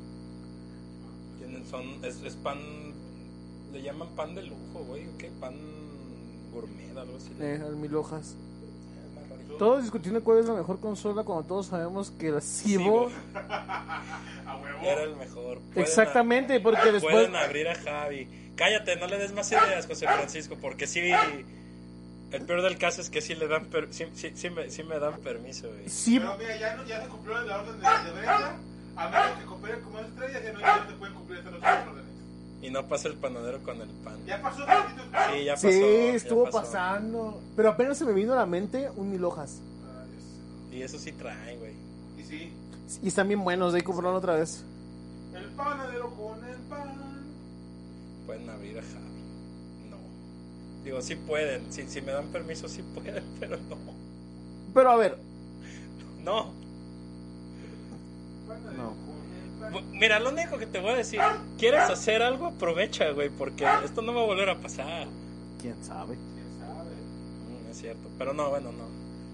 Soriana, güey. Es pan... Le llaman pan de lujo, güey. ¿Qué? Pan gourmet, algo así. Al 1000 hojas. Es más rarito. Todos discutiendo cuál es la mejor consola cuando todos sabemos que el Cibo... A huevo. Era el mejor. Exactamente, porque después... Pueden abrir a Javi. Cállate, no le des más ideas, José Francisco, porque sí... El peor del caso es que sí le dan sí me dan permiso, güey. Sí, Pero mira, ya se cumplió la orden de Brenda. A menos que cooperen como estrellas, ya no te pueden cumplir estas otras órdenes. Y no pasa el panadero con el pan. Ya pasó, tantito. Sí, ya pasó. sí, ya estuvo pasó. pasando. Pero apenas se me vino a la mente 1000 hojas. Y eso sí trae, güey. Y sí, Y están bien buenos, de ahí comprarlo otra vez. el panadero con el pan. Pueden abrir a Javi. No. Digo, sí pueden. Si me dan permiso, sí pueden, pero no. Pero a ver, No. Panadero No. con el pan. Mira, lo único que te voy a decir, ¿quieres hacer algo? Aprovecha, güey, porque esto no va a volver a pasar. quién sabe. ¿Quién sabe? Es cierto. Pero no, bueno, no.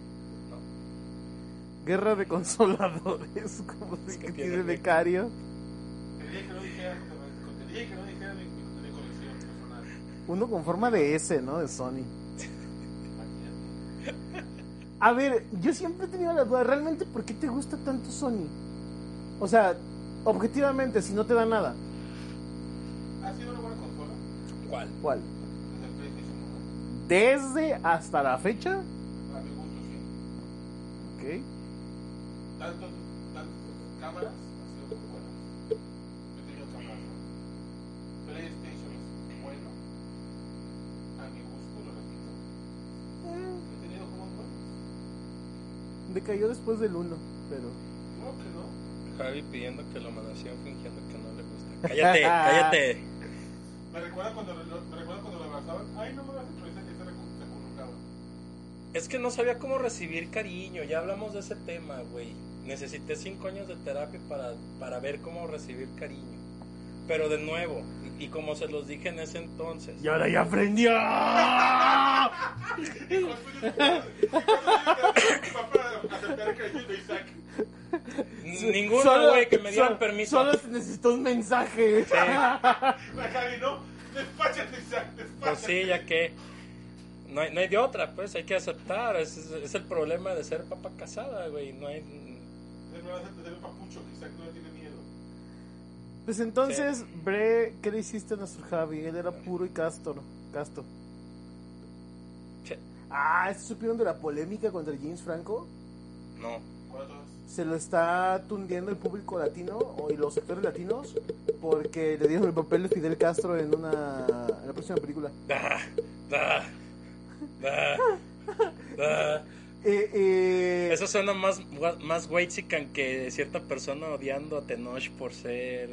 Guerra de consoladores, como Es si que que tiene tiene becario. Te dije que no dijera mi colección personal. Uno con forma de S, ¿no? De Sony. Imagínate. A ver, yo siempre he tenido la duda, ¿realmente por qué te gusta tanto Sony? O sea, objetivamente, si no te da nada. ¿Ha sido una buena consola? ¿Cuál? ¿Cuál? Desde el PlayStation 1. Desde hasta la fecha. A mi gusto, sí. Ok. Tanto cámaras han sido muy buenas. Yo he tenido cámaras, ¿no? PlayStation es bueno. A mi gusto, lo repito. He tenido como buenos. Decayó después del 1, pero... Creo que no. Javi pidiendo que lo manosean fingiendo que no le gusta. Cállate, cállate. Me recuerda cuando lo abrazaban. Ay, no me vas a improvisar que se acurrucaba. Es que no sabía cómo recibir cariño. Ya hablamos de ese tema, güey. Necesité 5 años de terapia para ver cómo recibir cariño. Pero de nuevo, y como se los dije en ese entonces. ¡Y ahora ya aprendió! Ninguno, güey, que me dieran permiso. Solo se necesitó un mensaje. Pues sí, ya que no hay de otra, pues hay que aceptar. Es el problema de ser papá casada, güey. No hay. Pues entonces, Bre, ¿qué le hiciste a nuestro Javi? Él era puro y casto. Sí. ¿Supieron de la polémica contra James Franco? No. ¿Cuántos? Se lo está tundiendo el público latino y los sectores latinos porque le dieron el papel de Fidel Castro en la próxima película. Eso suena más whitezican que cierta persona odiando a Tenoch por ser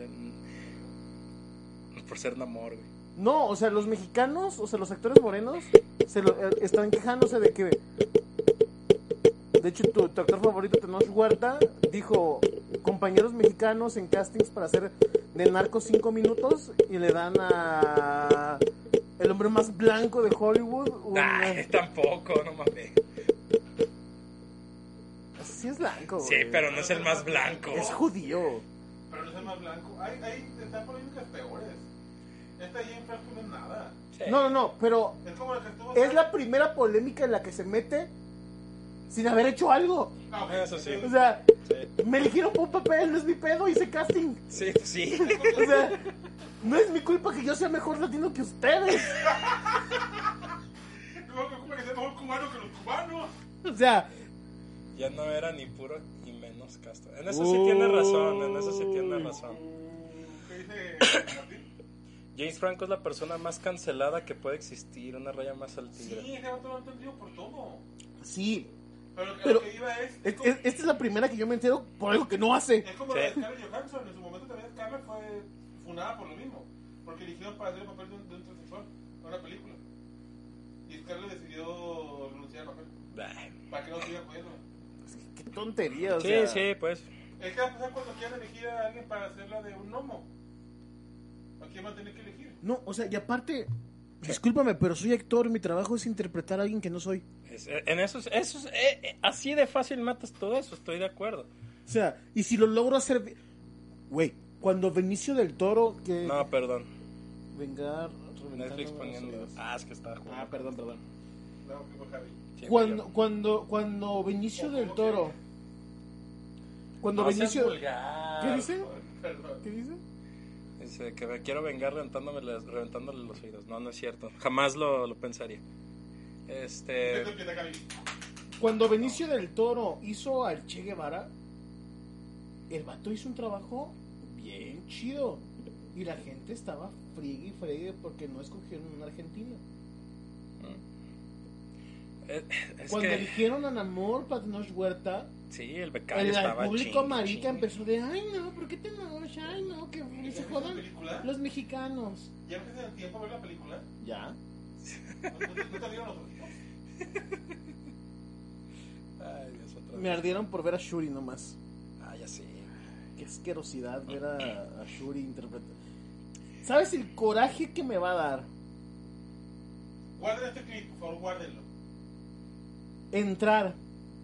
Namor, güey. No, o sea, los mexicanos, o sea, los actores morenos están quejándose de que... De hecho, tu actor favorito, Tenoch Huerta, dijo: compañeros mexicanos en castings para hacer de narco 5 minutos y le dan a el hombre más blanco de Hollywood. Tampoco, no mames. Sí es blanco, Sí, güey. pero no es el más blanco. Es judío. Pero no es el más blanco. Hay están polémicas peores. Esta James Franco no es nada. Sí. No, pero Es como la que estuvo... es la primera polémica en la que se mete sin haber hecho algo. Ah, ok. Eso sí. O sea, Sí, me eligieron por un papel, no es mi pedo, hice casting. sí. O sea, no es mi culpa que yo sea mejor latino que ustedes. No, me ocupa que sea mejor cubano que los cubanos. O sea, Ya no era ni puro y menos Castro. En eso sí tiene razón, ¿Qué dice Martín? James Franco es la persona más cancelada que puede existir, una raya más al tigre. Sí, ese vato lo ha entendido por todo. sí. Pero Pero- lo que iba es... Esta es la primera que yo me entero por algo que no hace. Es como Sí. la de Scarlett Johansson. En su momento también Scarlett fue funada por lo mismo. Porque eligieron para hacer el papel de un transexual en una película. Y Scarlett decidió renunciar al papel. Ay. Para que no siga jodiendo. Qué tontería, o Sí, sea. sí, pues. Es que va a pasar cuando quieran elegir a alguien para hacerla de un gnomo. ¿A quién va a tener que elegir? No, o sea, y aparte, discúlpame, pero soy actor, mi trabajo es interpretar a alguien que no soy. En eso así de fácil matas todo eso, estoy de acuerdo. O sea, y si lo logro hacer... Güey, cuando Benicio del Toro... que No, perdón. Vengar... Netflix reventando poniendo. las- Es que está jugando. perdón. No, que fue Javi. Sí, Cuando Benicio del Toro... Cuando No seas Benicio... vulgar. ¿Qué dice? Perdón. ¿Qué dice? Dice que me quiero vengar reventándole los oídos. No, no es cierto. Jamás lo pensaría. Esto empieza Javi. Cuando Benicio del Toro hizo al Che Guevara, el vato hizo un trabajo bien chido. Y la gente estaba friegue y fregue porque no escogieron un argentino. Es Cuando que eligieron a Namor para Tenoch Huerta, sí, el becario el estaba público chingue, marica chingue. empezó de: ay no, ¿por qué Tenoch? Ay no, que se jodan película? los mexicanos. ¿Ya no tienes el tiempo a ver la película? Ya. ¿No te dieron los ojitos? Ay, Dios, otra Me vez. ardieron por ver a Shuri nomás. Ah, ya sé. Qué asquerosidad ver a Shuri interpretar. ¿Sabes el coraje que me va a dar? Guarden este clip, por favor, guárdenlo. Entrar,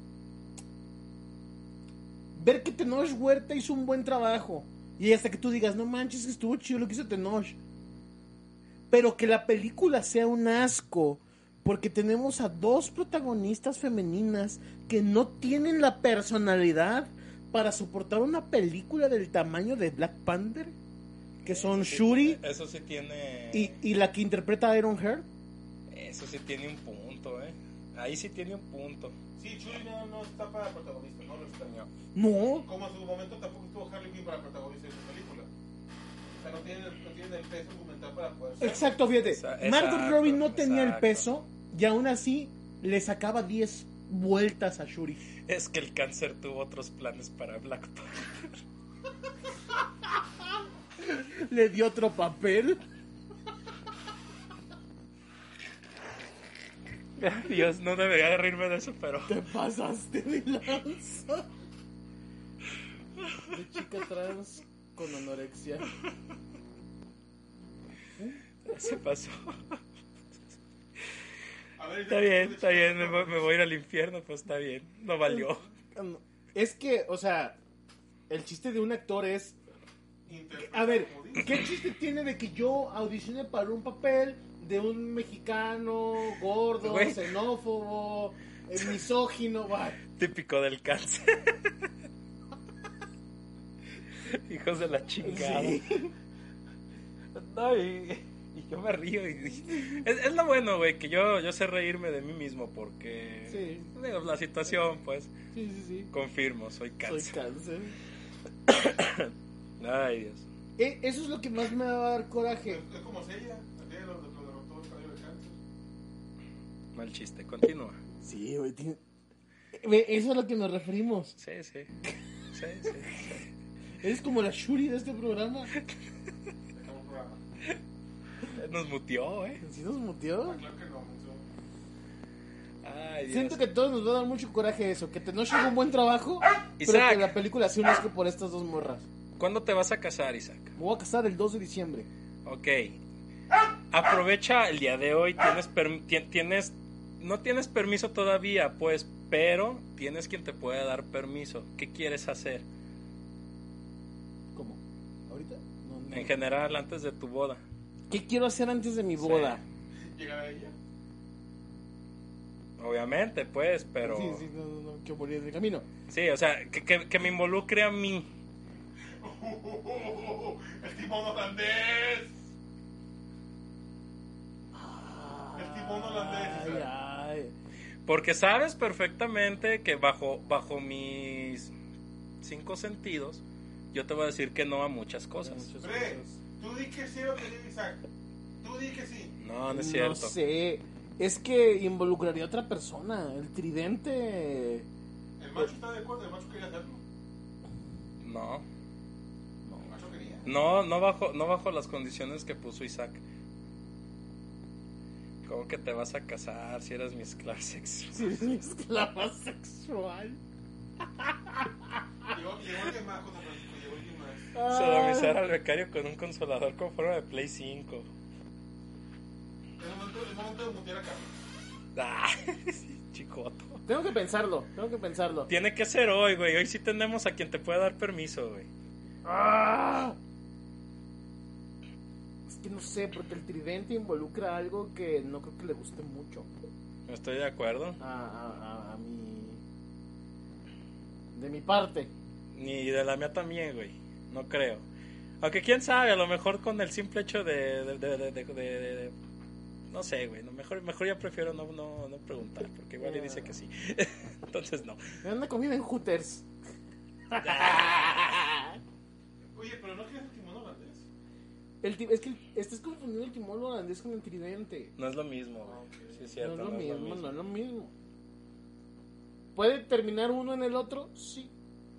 ver que Tenoch Huerta hizo un buen trabajo y hasta que tú digas: no manches, que estuvo chido lo que hizo Tenoch, pero que la película sea un asco porque tenemos a dos protagonistas femeninas que no tienen la personalidad para soportar una película del tamaño de Black Panther, que son Shuri Eso sí tiene. y la que interpreta a Iron Heart. Eso sí tiene un punto, Ahí sí tiene un punto. Sí, Chuli no está para protagonista, no lo está. No, Como en su momento tampoco estuvo Harley Quinn para protagonista de su película. O sea, no tienen el peso argumental para poder ser. exacto, fíjate. Exacto, Margot Robbie no tenía el exacto. peso y aún así le sacaba 10 vueltas a Shuri. Es que el cáncer tuvo otros planes para Black Panther. Le dio otro papel. Dios, no debería de reírme de eso, pero Te pasaste de lanza. De chica trans con anorexia. se pasó. A ver, Está bien, me voy a ir al infierno, pues está bien, no valió. Es que, o sea, el chiste de un actor es... A ver, ¿qué chiste tiene de que yo audicione para un papel de un mexicano gordo, Güey. xenófobo, misógino? Va. Típico del cáncer. Hijos de la chingada. Sí. No, y yo me río. Es lo bueno, güey, que yo sé reírme de mí mismo porque... Sí. Digo, la situación, pues, Sí. confirmo, soy Soy cáncer. cáncer. Ay, Dios. Eso es lo que más me va a dar coraje. Es como Sella, aquella lo derrotó el cabello de cáncer. Mal chiste, continúa. Sí, güey. Eso es a lo que nos referimos. Sí. Eres como la Shuri de este programa. Dejamos programa. Nos mutió, ¿Sí nos muteó? Claro que no, Monzo. Ay, Dios. Siento que a todos nos va a dar mucho coraje eso. Que Tenoch haga un buen trabajo, pero Isaac. que la película sea un asco por estas dos morras. ¿Cuándo te vas a casar, Isaac? Me voy a casar el 2 de diciembre. Ok. Aprovecha el día de hoy. No tienes permiso todavía, pues, pero tienes quien te pueda dar permiso. ¿Qué quieres hacer? ¿Cómo? ¿Ahorita? No. En general, antes de tu boda. ¿Qué quiero hacer antes de mi boda? ¿Llegar a ella? Obviamente, pues, pero... Sí, no, que morir de camino. Sí, o sea, que me involucre a mí. ¡El timón holandés! El timón holandés, Isaac. Ay. Porque sabes perfectamente que bajo mis 5 sentidos, yo te voy a decir que no a muchas cosas. Bre, tú di que sí o que sí, Isaac. Tú di que sí. No, no es cierto. No sé. Es que involucraría a otra persona. El tridente. El macho está de acuerdo, el macho quería hacerlo. No. El macho quería. No bajo las condiciones que puso Isaac. ¿Cómo que te vas a casar si eres mi esclava sexual? Si eres mi esclava sexual. Llegó alguien más, José Francisco, llegó alguien más. Sodomizar al becario con un consolador con forma de Play 5. Es momento de mutear a Carlos. Ah, chicoto. Tengo que pensarlo. Tiene que ser hoy, güey. Hoy sí tenemos a quien te pueda dar permiso, güey. ¡Ah! Es que no sé, porque el tridente involucra algo que no creo que le guste mucho Estoy de acuerdo. a mi... De mi parte. Ni de la mía también, güey. No creo. Aunque quién sabe, a lo mejor con el simple hecho de no sé, güey. Mejor ya prefiero no preguntar, porque igual le dice que sí. Entonces no. Me dan una comida en Hooters. Oye, pero no quieres el timón holandés. Es que estás confundiendo el timón holandés con el tridente. No es lo mismo, güey. Sí, es cierto. No es lo mismo. ¿Puede terminar uno en el otro? Sí.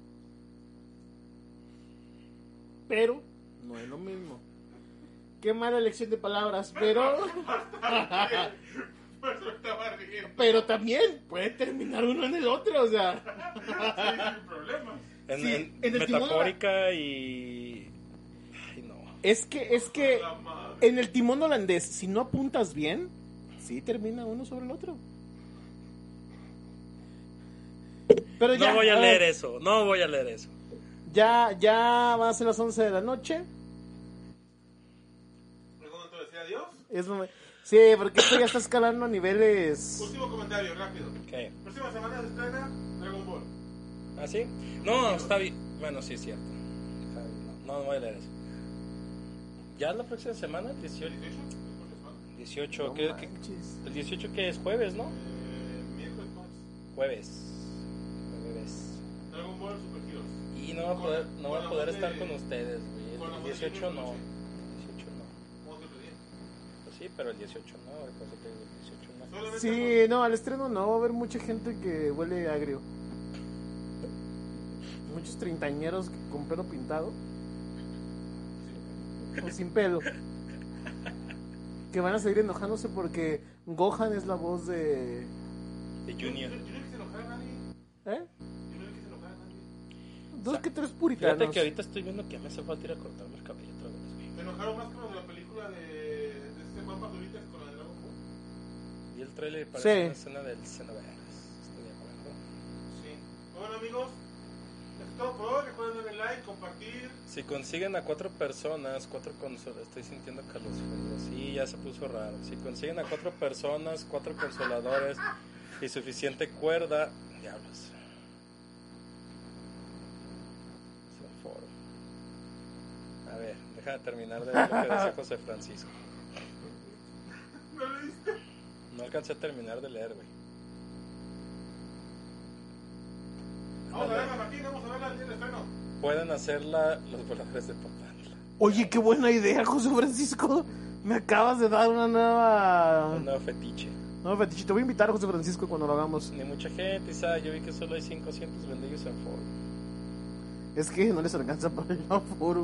Pero no es lo mismo. Qué mala elección de palabras, pero... Por eso estaba riendo. pero también puede terminar uno en el otro, o sea... Sí, sin problemas. Sí, en el timón metafórica y... Ay, no. Es que La madre. en el timón holandés, si no apuntas bien, sí termina uno sobre el otro. Pero ya, No voy a ver, leer eso. No voy a leer eso. Ya van a ser las 11 de la noche. ¿Cuándo te decía adiós? Sí, porque esto ya está escalando a niveles... Último comentario, rápido. ¿Qué? Próxima semana se estrena Dragon Ball. ¿Ah, sí? No, está bien. Bueno, sí, es cierto. No voy a leer eso. ¿Ya la próxima semana? 18. 18, No ¿qué? manches. El 18 que es jueves, ¿no? Miércoles más. Jueves. Dragon Ball Super Heroes. Y no voy a poder estar con ustedes, güey. con la El voz de 18 Junior no. Noche. El 18 no. Como siempre día. Pues sí, pero el 18 no. Recuerdo que el 18 no. Solamente Sí, no, al estreno no, va a haber mucha gente que huele agrio. Muchos treintañeros con pelo pintado. O sin pelo. Que van a seguir enojándose porque Gohan es la voz de... De Junior. Yo no quise enojar a nadie. ¿Eh? Yo no quise enojar a nadie. Dos que tres puritanos. Fíjate que ahorita estoy viendo que ya me hace falta ir a cortarme el cabello otra vez, güey. Me enojaron más con lo de la película de este Juan Pazurita que con la de Dragon Ball. Y el trailer parece Sí. una escena del Xenoverse. Estoy de acuerdo. Sí. Bueno, amigos, eso es todo por hoy. Recuerden darle like, compartir. Si consiguen a 4 personas, 4 consoladores, estoy sintiendo calor, sí, ya se puso raro. Si consiguen a 4 personas, 4 consoladores y suficiente cuerda, diablos. Es un foro. ver, deja de terminar de ver lo que dice José Francisco. ¿No leíste? No alcancé a terminar de leer, güey. Vamos a verla, Martín, vamos a verla el día del estreno. Pueden hacerla los voladores de Papantla. Oye, qué buena idea, José Francisco. Me acabas de dar una nueva... Un nuevo fetiche. No, fetiche. Te voy a invitar a José Francisco cuando lo hagamos. Ni mucha gente, ¿sabes? Yo vi que solo hay 500 vendillos en foro. Es que no les alcanza para el forum.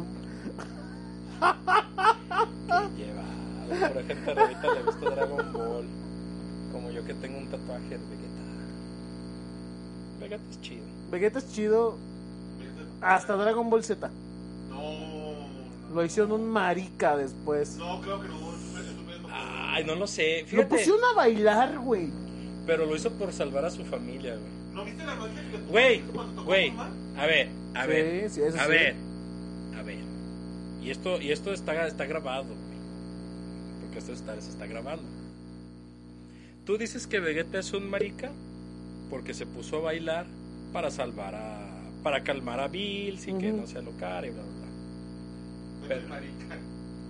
Que lleva. A la pura gente ahorita le gusta Dragon Ball. Como yo que tengo un tatuaje de Vegeta. Vegeta es chido. Vegeta es chido hasta Dragon Ball Z. Lo hicieron un marica después. No, creo que no. Es Ay, no lo sé. Lo Fíjate. pusieron a bailar, güey. Pero lo hizo por salvar a su familia, güey. ¿No viste la noticia que Güey, tocó güey. Omar? A ver. Sí, eso A sí. ver. Y esto está grabado, güey. Porque esto se está grabando. Tú dices que Vegeta es un marica porque se puso a bailar para para calmar a Bills y que no se alocara y bla, bla, bla. Pero marica.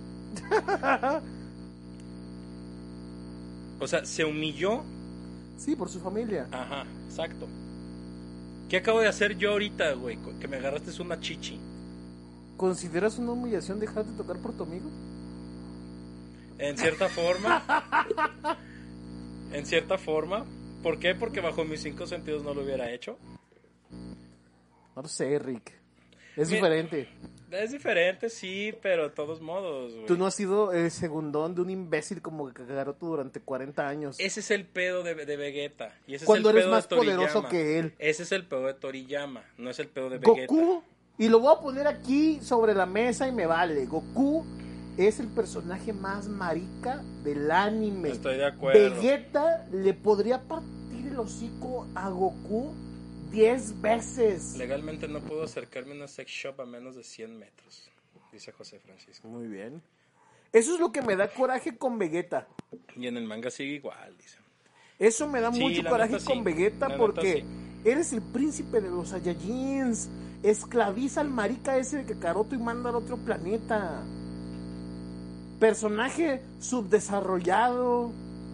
O sea, se humilló. Sí, por su familia. Ajá, exacto. ¿Qué acabo de hacer yo ahorita, güey? Que me agarraste una chichi. ¿Consideras una humillación dejar de tocar por tu amigo? En cierta forma. En cierta forma. ¿Por qué? Porque bajo mis 5 sentidos no lo hubiera hecho. No lo sé, Rick. Es Mira, diferente. Es diferente, sí, pero de todos modos, güey. Tú no has sido el segundón de un imbécil como Kakaroto durante 40 años. Ese es el pedo de Vegeta. Y ese Cuando es el eres pedo más de Toriyama. poderoso que él. Ese es el pedo de Toriyama, no es el pedo de Vegeta. Goku, y lo voy a poner aquí sobre la mesa y me vale. Goku es el personaje más marica del anime. Estoy de acuerdo. Vegeta le podría partir el hocico a Goku 10 veces. Legalmente no puedo acercarme a una sex shop a menos de 100 metros, dice José Francisco. Muy bien. Eso es lo que me da coraje con Vegeta. Y en el manga sigue igual, dice. Eso me da Sí, mucho la coraje neta con sí, Vegeta la neta porque sí. eres el príncipe de los Saiyajins. Esclaviza al marica ese de Kakaroto y manda al otro planeta. Personaje subdesarrollado.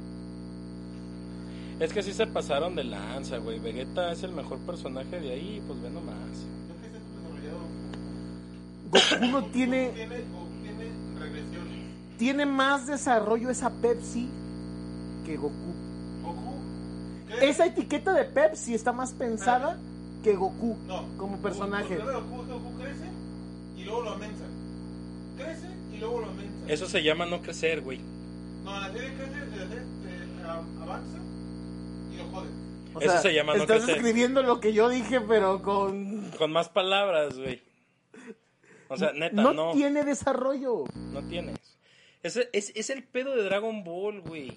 Es que sí se pasaron de lanza, güey. Vegeta es el mejor personaje de ahí, pues ve nomás. ¿No que está desarrollado? Goku no tiene Tiene regresiones. tiene más desarrollo esa Pepsi que Goku. ¿Goku? ¿Qué? Esa etiqueta de Pepsi está más pensada que Goku No. como personaje. Goku crece y luego lo amensa. Crece y luego lo amensa. Eso se llama no crecer, güey. No, la serie crece, la serie avanza y lo joden. O Eso sea, se llama no estás crecer. escribiendo lo que yo dije, pero con... Con más palabras, güey. O sea, neta, no. tiene desarrollo. No tienes. Es el pedo de Dragon Ball, güey.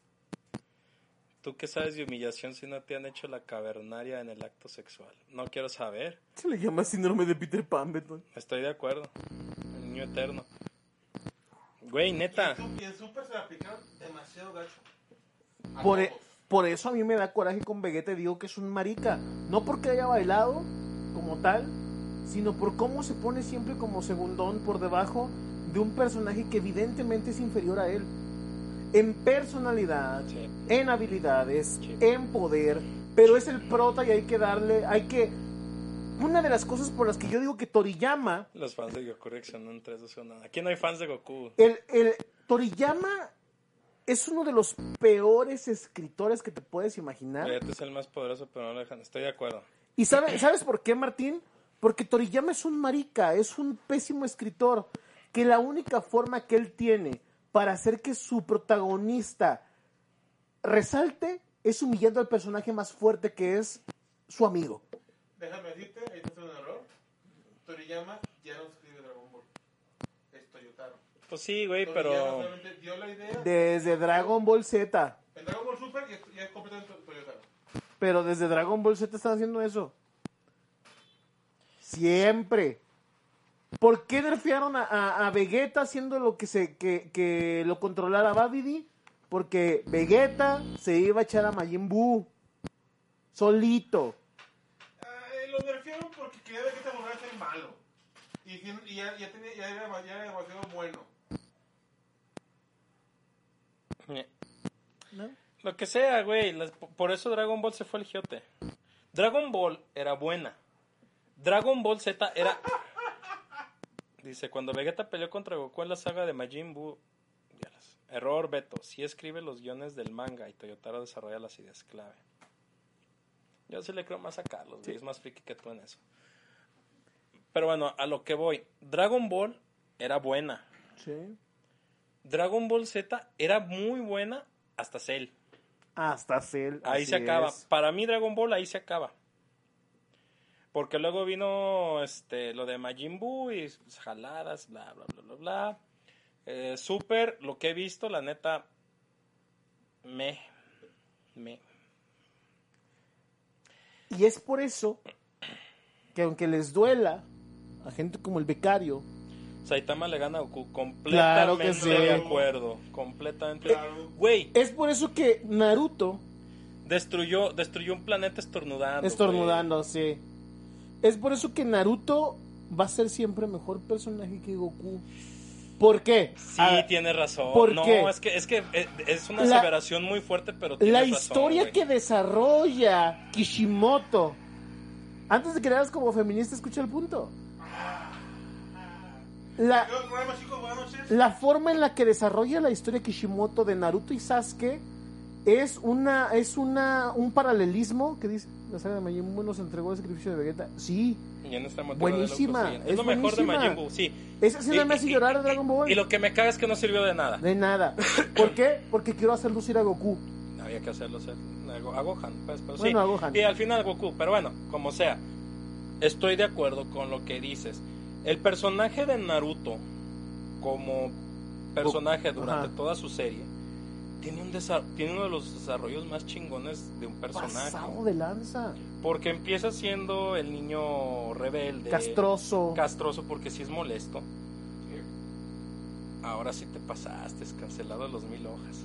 ¿Tú qué sabes de humillación si no te han hecho la cavernaria en el acto sexual? No quiero saber. Se le llama síndrome de Peter Pan, Beto. Estoy de acuerdo. El niño eterno. Güey, neta. Y en Super se la aplicaron demasiado gacho. A Por, todos. por eso a mí me da coraje con Vegeta y digo que es un marica. No porque haya bailado como tal, sino por cómo se pone siempre como segundón por debajo de un personaje que evidentemente es inferior a él. En personalidad, Sí. en habilidades, Sí. en poder, pero es el prota y hay que darle, una de las cosas por las que yo digo que Toriyama, Los fans de Goku reaccionan 3, 2, 1. Aquí no hay fans de Goku. el Toriyama es uno de los peores escritores que te puedes imaginar. Vegeta es el más poderoso, pero no lo dejan. Estoy de acuerdo. ¿Y sabes por qué, Martín? Porque Toriyama es un marica, es un pésimo escritor, que la única forma que él tiene para hacer que su protagonista resalte es humillando al personaje más fuerte que es su amigo. Déjame decirte, ahí está un error. Toriyama ya no escribe Dragon Ball. Es Toyotaro. Pues sí, güey, Toriyama pero... solamente dio la idea. Desde Dragon Ball Z, En Dragon Ball Super ya es completamente Toyotaro. pero desde Dragon Ball Z están haciendo eso. Siempre. ¿Por qué nerfearon a Vegeta haciendo lo que lo controlara Babidi? Porque Vegeta se iba a echar a Majin Buu solito. Lo nerfearon porque quería ver que te volviera a ser malo. Y y ya era demasiado bueno. ¿No? Lo que sea, güey. Por eso Dragon Ball se fue al giote. Dragon Ball era buena. Dragon Ball Z era... Dice, cuando Vegeta peleó contra Goku en la saga de Majin Buu... Error, Beto. Sí escribe los guiones del manga y Toyotaro desarrolla las ideas clave. Yo sí le creo más a Carlos, güey. Es más friki que tú en eso. Pero bueno, a lo que voy. Dragon Ball era buena. Sí. Dragon Ball Z era muy buena hasta Cell. Hasta Cell. Ahí así se acaba. es. Para mí Dragon Ball ahí se acaba. Porque luego vino lo de Majin Buu y jaladas, bla, bla, bla, bla, bla. Super, lo que he visto, la neta, me. Y es por eso que aunque les duela a gente como el becario, Saitama le gana a Goku. Claro Completamente que sí. de acuerdo. Completamente. Güey, es por eso que Naruto destruyó un planeta estornudando. estornudando, sí. Es por eso que Naruto va a ser siempre mejor personaje que Goku. ¿Por qué? Sí, tienes razón. ¿por No, qué? es que es una La- aseveración muy fuerte, pero tienes La razón, historia güey. que desarrolla Kishimoto. Antes de que le hagas como feminista, escucha el punto. La, Yo, programa, chicos, buenas noches. la forma en la que desarrolla la historia Kishimoto de Naruto y Sasuke es un paralelismo que dice la saga de Majin Buu nos entregó el sacrificio de Vegeta. Sí, Y en esta buenísima, de es lo mejor de buenísima. Majin Buu, sí. esa sí me hace llorar de Dragon Ball. Y lo que me caga es que no sirvió de nada. De nada. ¿Por qué? Porque quiero hacer lucir a Goku. Había que hacerlo a Gohan, pues, pero Bueno, sí. a Gohan. Y al final Goku, pero bueno, como sea. Estoy de acuerdo con lo que dices. El personaje de Naruto, como personaje durante Ajá. toda su serie, tiene uno de los desarrollos más chingones de un personaje. Pasado de lanza. Porque empieza siendo el niño rebelde. Castroso. Castroso porque sí es molesto. Ahora sí te pasaste, es cancelado a los 1000 hojas.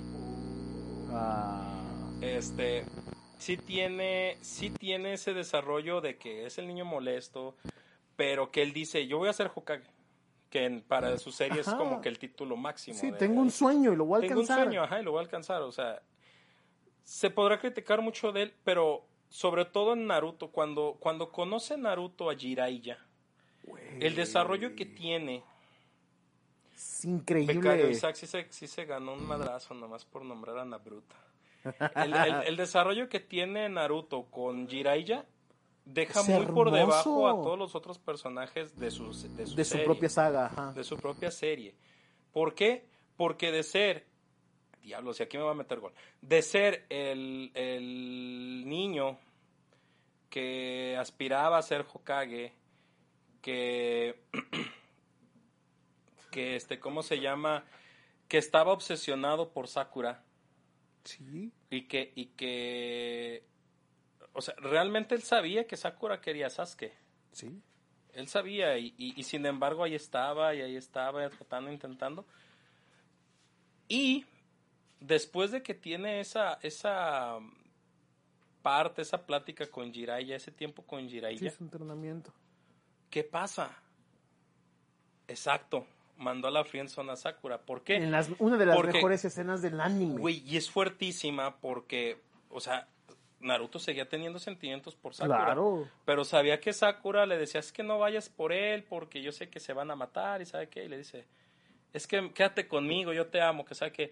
Ah. Sí tiene ese desarrollo de que es el niño molesto, pero que él dice, yo voy a ser Hokage, que para su serie es Ajá. como que el título máximo. Sí, tengo un sueño y lo voy a Tengo un alcanzar. sueño, ajá, y lo voy a alcanzar, o sea, se podrá criticar mucho de él, pero sobre todo en Naruto, cuando conoce Naruto a Jiraiya, el desarrollo que tiene, Es increíble. Becario Isaac sí se ganó un madrazo nomás por nombrar a Nabruta. El desarrollo que tiene Naruto con Jiraiya deja Es muy por hermoso. debajo a todos los otros personajes de su de su serie, propia saga. Ajá. de su propia serie. ¿Por qué? Porque de ser, diablos, y aquí me va a meter gol, de ser el niño que aspiraba a ser Hokage, que ¿cómo se llama? Que estaba obsesionado por Sakura. Sí. Y que, o sea, realmente él sabía que Sakura quería a Sasuke. Sí. Él sabía y sin embargo ahí estaba tratando, intentando. Y después de que tiene esa parte, esa plática con Jiraiya, ese tiempo con Sí, Jiraiya, es un entrenamiento. ¿qué pasa? Exacto, mandó a la friendzone a Sakura. ¿Por qué? Una de las Porque, mejores escenas del anime. güey, y es fuertísima porque, o sea, Naruto seguía teniendo sentimientos por Sakura. Claro. Pero sabía que Sakura le decía, es que no vayas por él porque yo sé que se van a matar y sabe qué. Y le dice, es que quédate conmigo, yo te amo, que sabe que...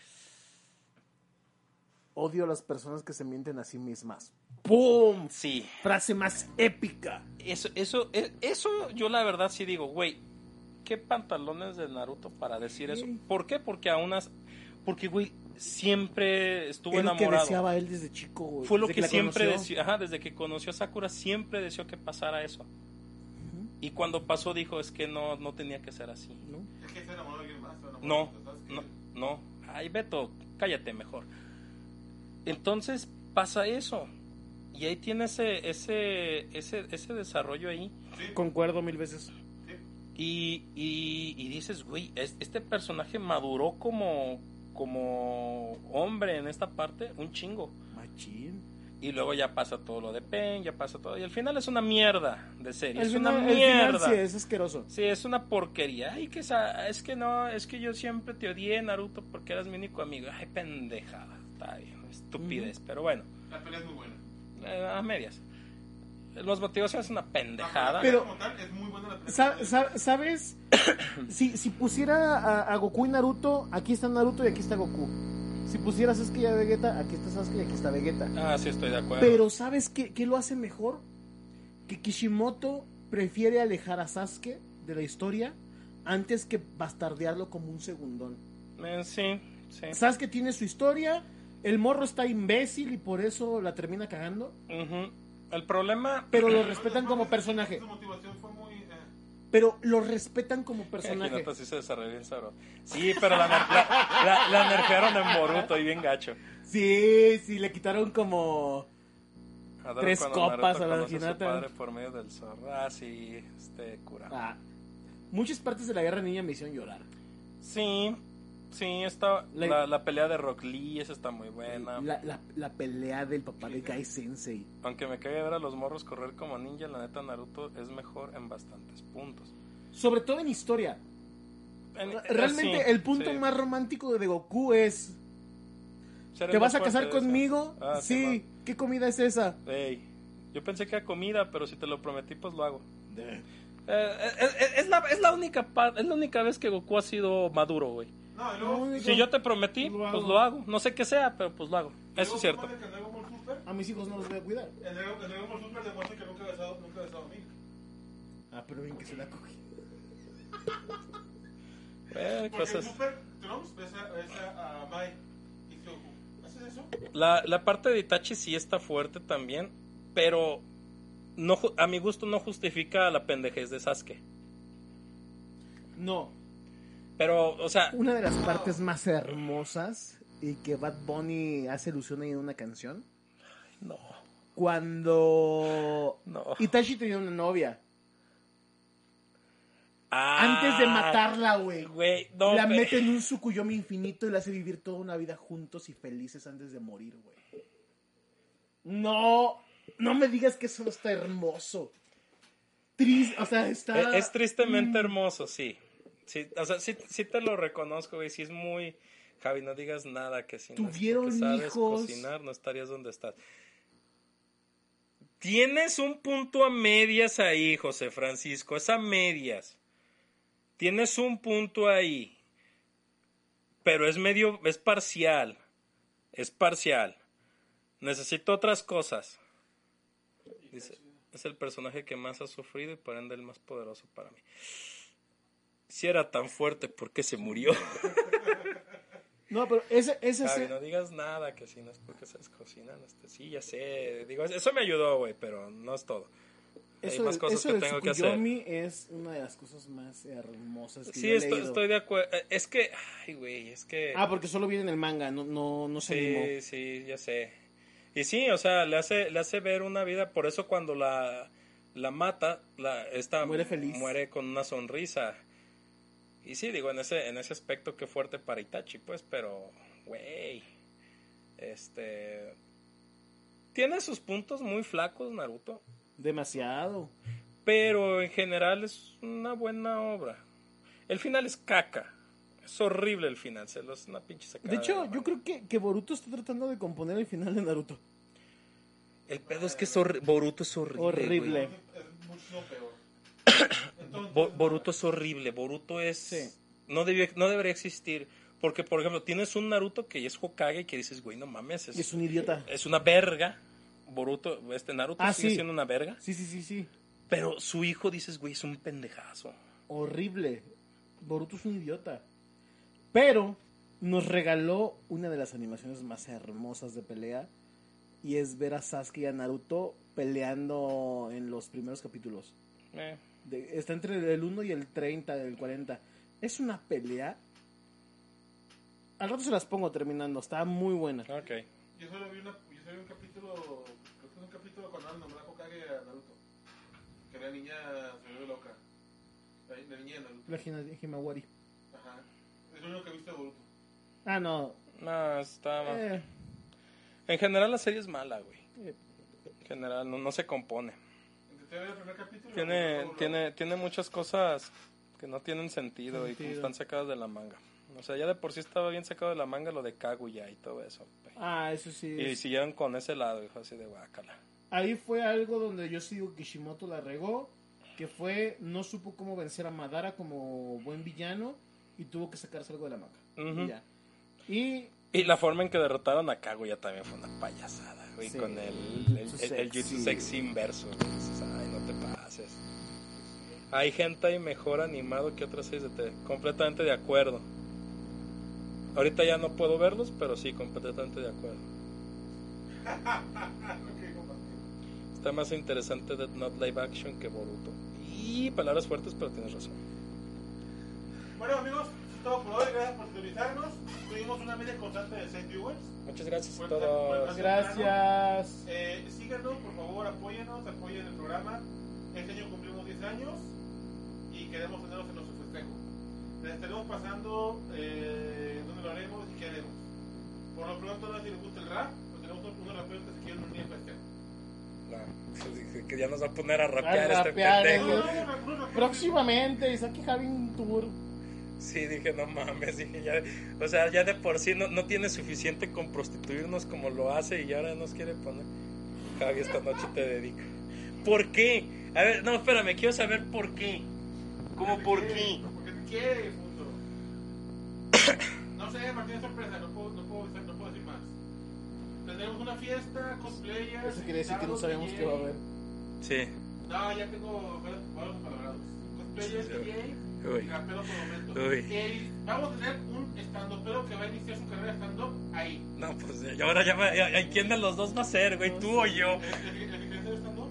Odio a las personas que se mienten a sí mismas. ¡Pum! Sí, Frase más épica. eso yo la verdad sí digo, güey, ¿qué pantalones de Naruto para decir eso? ¿Por qué? Porque porque, güey, siempre estuvo Es lo que enamorado. deseaba él desde chico, güey. Fue lo desde que la siempre conoció. deseó, ajá, desde que conoció a Sakura siempre deseó que pasara eso. Y cuando pasó dijo, es que no tenía que ser así. ¿No? Es que se enamoró de alguien más. se enamoró No, de Sasuke. no. Ay, Beto, cállate mejor. Entonces pasa eso. Y ahí tiene ese desarrollo ahí. Concuerdo 1000 veces. Y dices, güey, este personaje maduró como hombre en esta parte un chingo. Machín. Y luego ya pasa todo lo de Pain, ya pasa todo. Y al final es una mierda de serie. El Es final, una el final mierda. sí es asqueroso. Sí, es una porquería. Ay, es que no, es que yo siempre te odié, Naruto, porque eras mi único amigo. Ay, pendejada. Está bien, estupidez. Pero bueno, La pelea es muy buena. a medias. Los motivos es una pendejada. Pero- Como tal, es muy buena la pelea. ¿Sabes? si pusiera a Goku y Naruto, aquí está Naruto y aquí está Goku. Si pusiera a Sasuke y a Vegeta, aquí está Sasuke y aquí está Vegeta. Ah, sí, estoy de acuerdo. Pero ¿sabes qué lo hace mejor? Que Kishimoto prefiere alejar a Sasuke de la historia antes que bastardearlo como un segundón. Sí, sí. Sasuke tiene su historia, el morro está imbécil y por eso la termina cagando, Ujú. El problema... pero lo respetan como personaje. Su motivación fue muy... Pero lo respetan como personaje. Hinata sí se desarrolló bien sabroso. Sí, pero la nerfearon en Boruto y bien gacho. Sí, le quitaron como... Adoro 3 cuando copas Naruto a la conoce a su Hinata. padre por medio del zorro. Ah, sí, cura. Ah, muchas partes de la Guerra Ninja me hicieron llorar. Sí, la pelea de Rock Lee, esa está muy buena. La pelea del papá de Gai Sensei. Aunque me cague ver a los morros correr como ninja, la neta Naruto es mejor en bastantes puntos. Sobre todo en historia. Realmente sí, el punto sí. más romántico de Goku es... Ser ¿Te el vas más a casar fuerte de conmigo? ese. Ah, Sí. ¿Qué comida es esa? Ey, yo pensé que era comida, pero si te lo prometí, pues lo hago. Es la única vez que Goku ha sido maduro, güey. No, y luego... Si yo te prometí, Lo pues hago. lo hago. No sé qué sea, pero pues lo hago. Eso es cierto. Que en Dragon Ball Super, A mis hijos no los voy a cuidar. en Dragon Ball Super demuestra que nunca ha besado a Milk. Ah, pero bien que se la cogí. Porque en Cosas. Super, Trunks besa a Mai y Goku. ¿Haces eso? La parte de Itachi sí está fuerte también, pero no, a mi gusto no justifica la pendejez de Sasuke. No. Pero, o sea, Una de las partes más hermosas y que Bad Bunny hace alusión ahí en una canción. no. Cuando No. Itachi tenía una novia. Ah, Antes de matarla, güey. Güey, no, La mete en un Tsukuyomi infinito y la hace vivir toda una vida juntos y felices antes de morir, güey. No me digas que eso no está hermoso. Triste, o sea, está... Es tristemente hermoso, sí. Sí, o sea, sí te lo reconozco, güey. Sí es muy... Javi, no digas nada, que si no es Tuvieron porque sabes hijos. cocinar, no estarías donde estás. Tienes un punto a medias ahí, José Francisco. Es a medias. Tienes un punto ahí. Pero es parcial. Es parcial. Necesito otras cosas. Dice, es el personaje que más ha sufrido y por ende el más poderoso para mí. Si era tan fuerte, ¿por qué se murió? No, pero ese Javi, no digas nada, que si no es porque sabes cocinar. Sí, ya sé. Digo, eso me ayudó, güey, pero no es todo. Hay más cosas que del tengo que hacer. Tsukuyomi es una de las cosas más hermosas que Sí, yo he leído. estoy de acuerdo. Es que, ay, güey, es que... Ah, porque solo viene en el manga, no se animó. Sí, ya sé. Y sí, o sea, le hace ver una vida, por eso cuando la mata, esta Muere feliz. muere con una sonrisa. Y sí, digo, en ese aspecto qué fuerte para Itachi, pues, pero, güey, tiene sus puntos muy flacos, Naruto, Demasiado. pero en general es una buena obra. El final es caca. Es horrible el final, es una pinche sacada. De hecho, la yo mano. creo que Boruto está tratando de componer el final de Naruto. El pedo es que Boruto es horrible. Horrible. Es muchísimo peor. Entonces, Boruto es horrible. Boruto es... Sí. No debería existir. Porque, por ejemplo, tienes un Naruto que es Hokage y que dices, güey, no mames. Y es un idiota. Es una verga. Naruto sigue Sí. siendo una verga. Sí. Pero su hijo dices, güey, es un pendejazo. Horrible. Boruto es un idiota. Pero nos regaló una de las animaciones más hermosas de pelea. Y es ver a Sasuke y a Naruto peleando en los primeros capítulos. Está entre el 1 y el 30, el 40. Es una pelea. Al rato se las pongo terminando. Está muy buena. Ok. yo solo vi un capítulo, creo que es un capítulo cuando han nombrado Hokage a Naruto. Que la niña se vuelve loca. La niña de Naruto. La Himawari. Ajá. Es lo único que viste de Boruto. Ah, no. No, está... En general la serie es mala, güey. En general no se compone. El primer capítulo, Tiene muchas cosas que no tienen sentido y como están sacadas de la manga. O sea, ya de por sí estaba bien sacado de la manga lo de Kaguya y todo eso. Güey. Ah, eso sí. Y siguieron con ese lado, hijo, así de guácala. Ahí fue algo donde yo sigo Kishimoto la regó, que fue, no supo cómo vencer a Madara como buen villano y tuvo que sacarse algo de la manga. Ujú. Y ya. Y Y la forma en que derrotaron a Kaguya también fue una payasada, güey, Sí. con el jutsu sexy inverso. Güey. Dices, ay, no te pases. Hay hentai mejor animado que otras series de TV. Completamente de acuerdo. Ahorita ya no puedo verlos, pero sí, completamente de acuerdo. Está más interesante Death Note Live Action que Boruto. Y palabras fuertes, pero tienes razón. Bueno, amigos, eso es todo por hoy. Gracias por sintonizarnos. Tuvimos una media constante de 6 viewers. Muchas gracias a Por todos. estar- gracias. Síganos, por favor, apóyenos, apoyen el programa. Este año cumplimos 10 años y queremos tenerlos en nuestro festejo. Les estaremos pasando dónde lo haremos y qué haremos. Por lo pronto, no sé si les gusta el rap, pero tenemos unos raperos que se quieren unir al festejo. No, que ya nos va a poner a rapear A este rapear, pendejo. güey. unos raperos Próximamente, Isaki Having Tour. Sí, dije, no mames, dije, ya, o sea, ya de por sí no tiene suficiente con prostituirnos como lo hace y ahora nos quiere poner. Javi, esta noche te dedico. ¿Por qué? A ver, no, espérame, quiero saber por qué. ¿Cómo por qué? Porque te quiere, punto. No sé, Martín, es sorpresa, no puedo decir más. Tendremos una fiesta, cosplayers. Eso quiere decir que no invitados, sabemos DJ. qué va a haber. Sí. No, ya tengo varios palabrados. Cosplayers, Sí. DJ Uy. y rapero por momento. Uy. Vamos a tener un stand-upero que va a iniciar su carrera stand-up ahí. No, pues y ahora ya ¿quién de los dos va a ser, güey? ¿Tú o yo? ¿El que quiere hacer stand-up?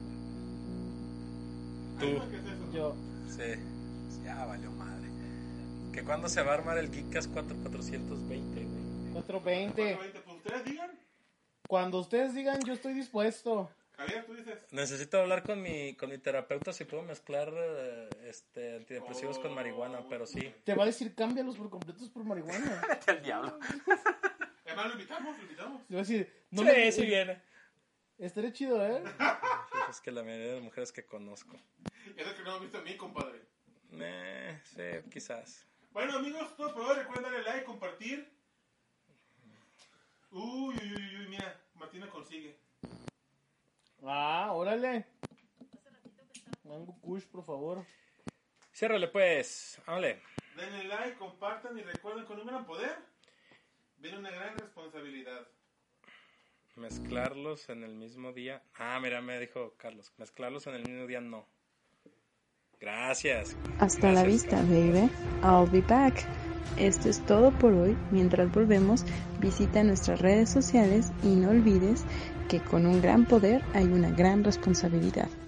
Tú. ¿Alguien más quiere hacer stand-up? Yo. Sí. Ya valió madre. ¿Que cuándo se va a armar el Geekcast 4420, güey? 420. Pues ustedes digan. Cuando ustedes digan, yo estoy dispuesto. Javier, tú dices. Necesito hablar con mi terapeuta si puedo mezclar antidepresivos con marihuana, pero sí. Te va a decir, cámbialos por completos por marihuana. El diablo. Además, lo invitamos. Te va a decir, no Sí, sí viene. Estaría chido, ¿eh? Sí, es que la mayoría de las mujeres que conozco. Es lo que no han visto a mí, compadre. Sí, quizás. Bueno, amigos, todo por hoy. Recuerden darle like, compartir. Uy, mira, Martina consigue. Ah, órale. Mango Kush, por favor. Ciérrale pues, háblale. Denle like, compartan y recuerden, con un gran poder viene una gran responsabilidad. Mezclarlos en el mismo día. Ah, mira, me dijo Carlos. Mezclarlos en el mismo día no. Gracias. Hasta la vista, baby. I'll be back. Esto es todo por hoy. Mientras volvemos, visita nuestras redes sociales y no olvides que con un gran poder hay una gran responsabilidad.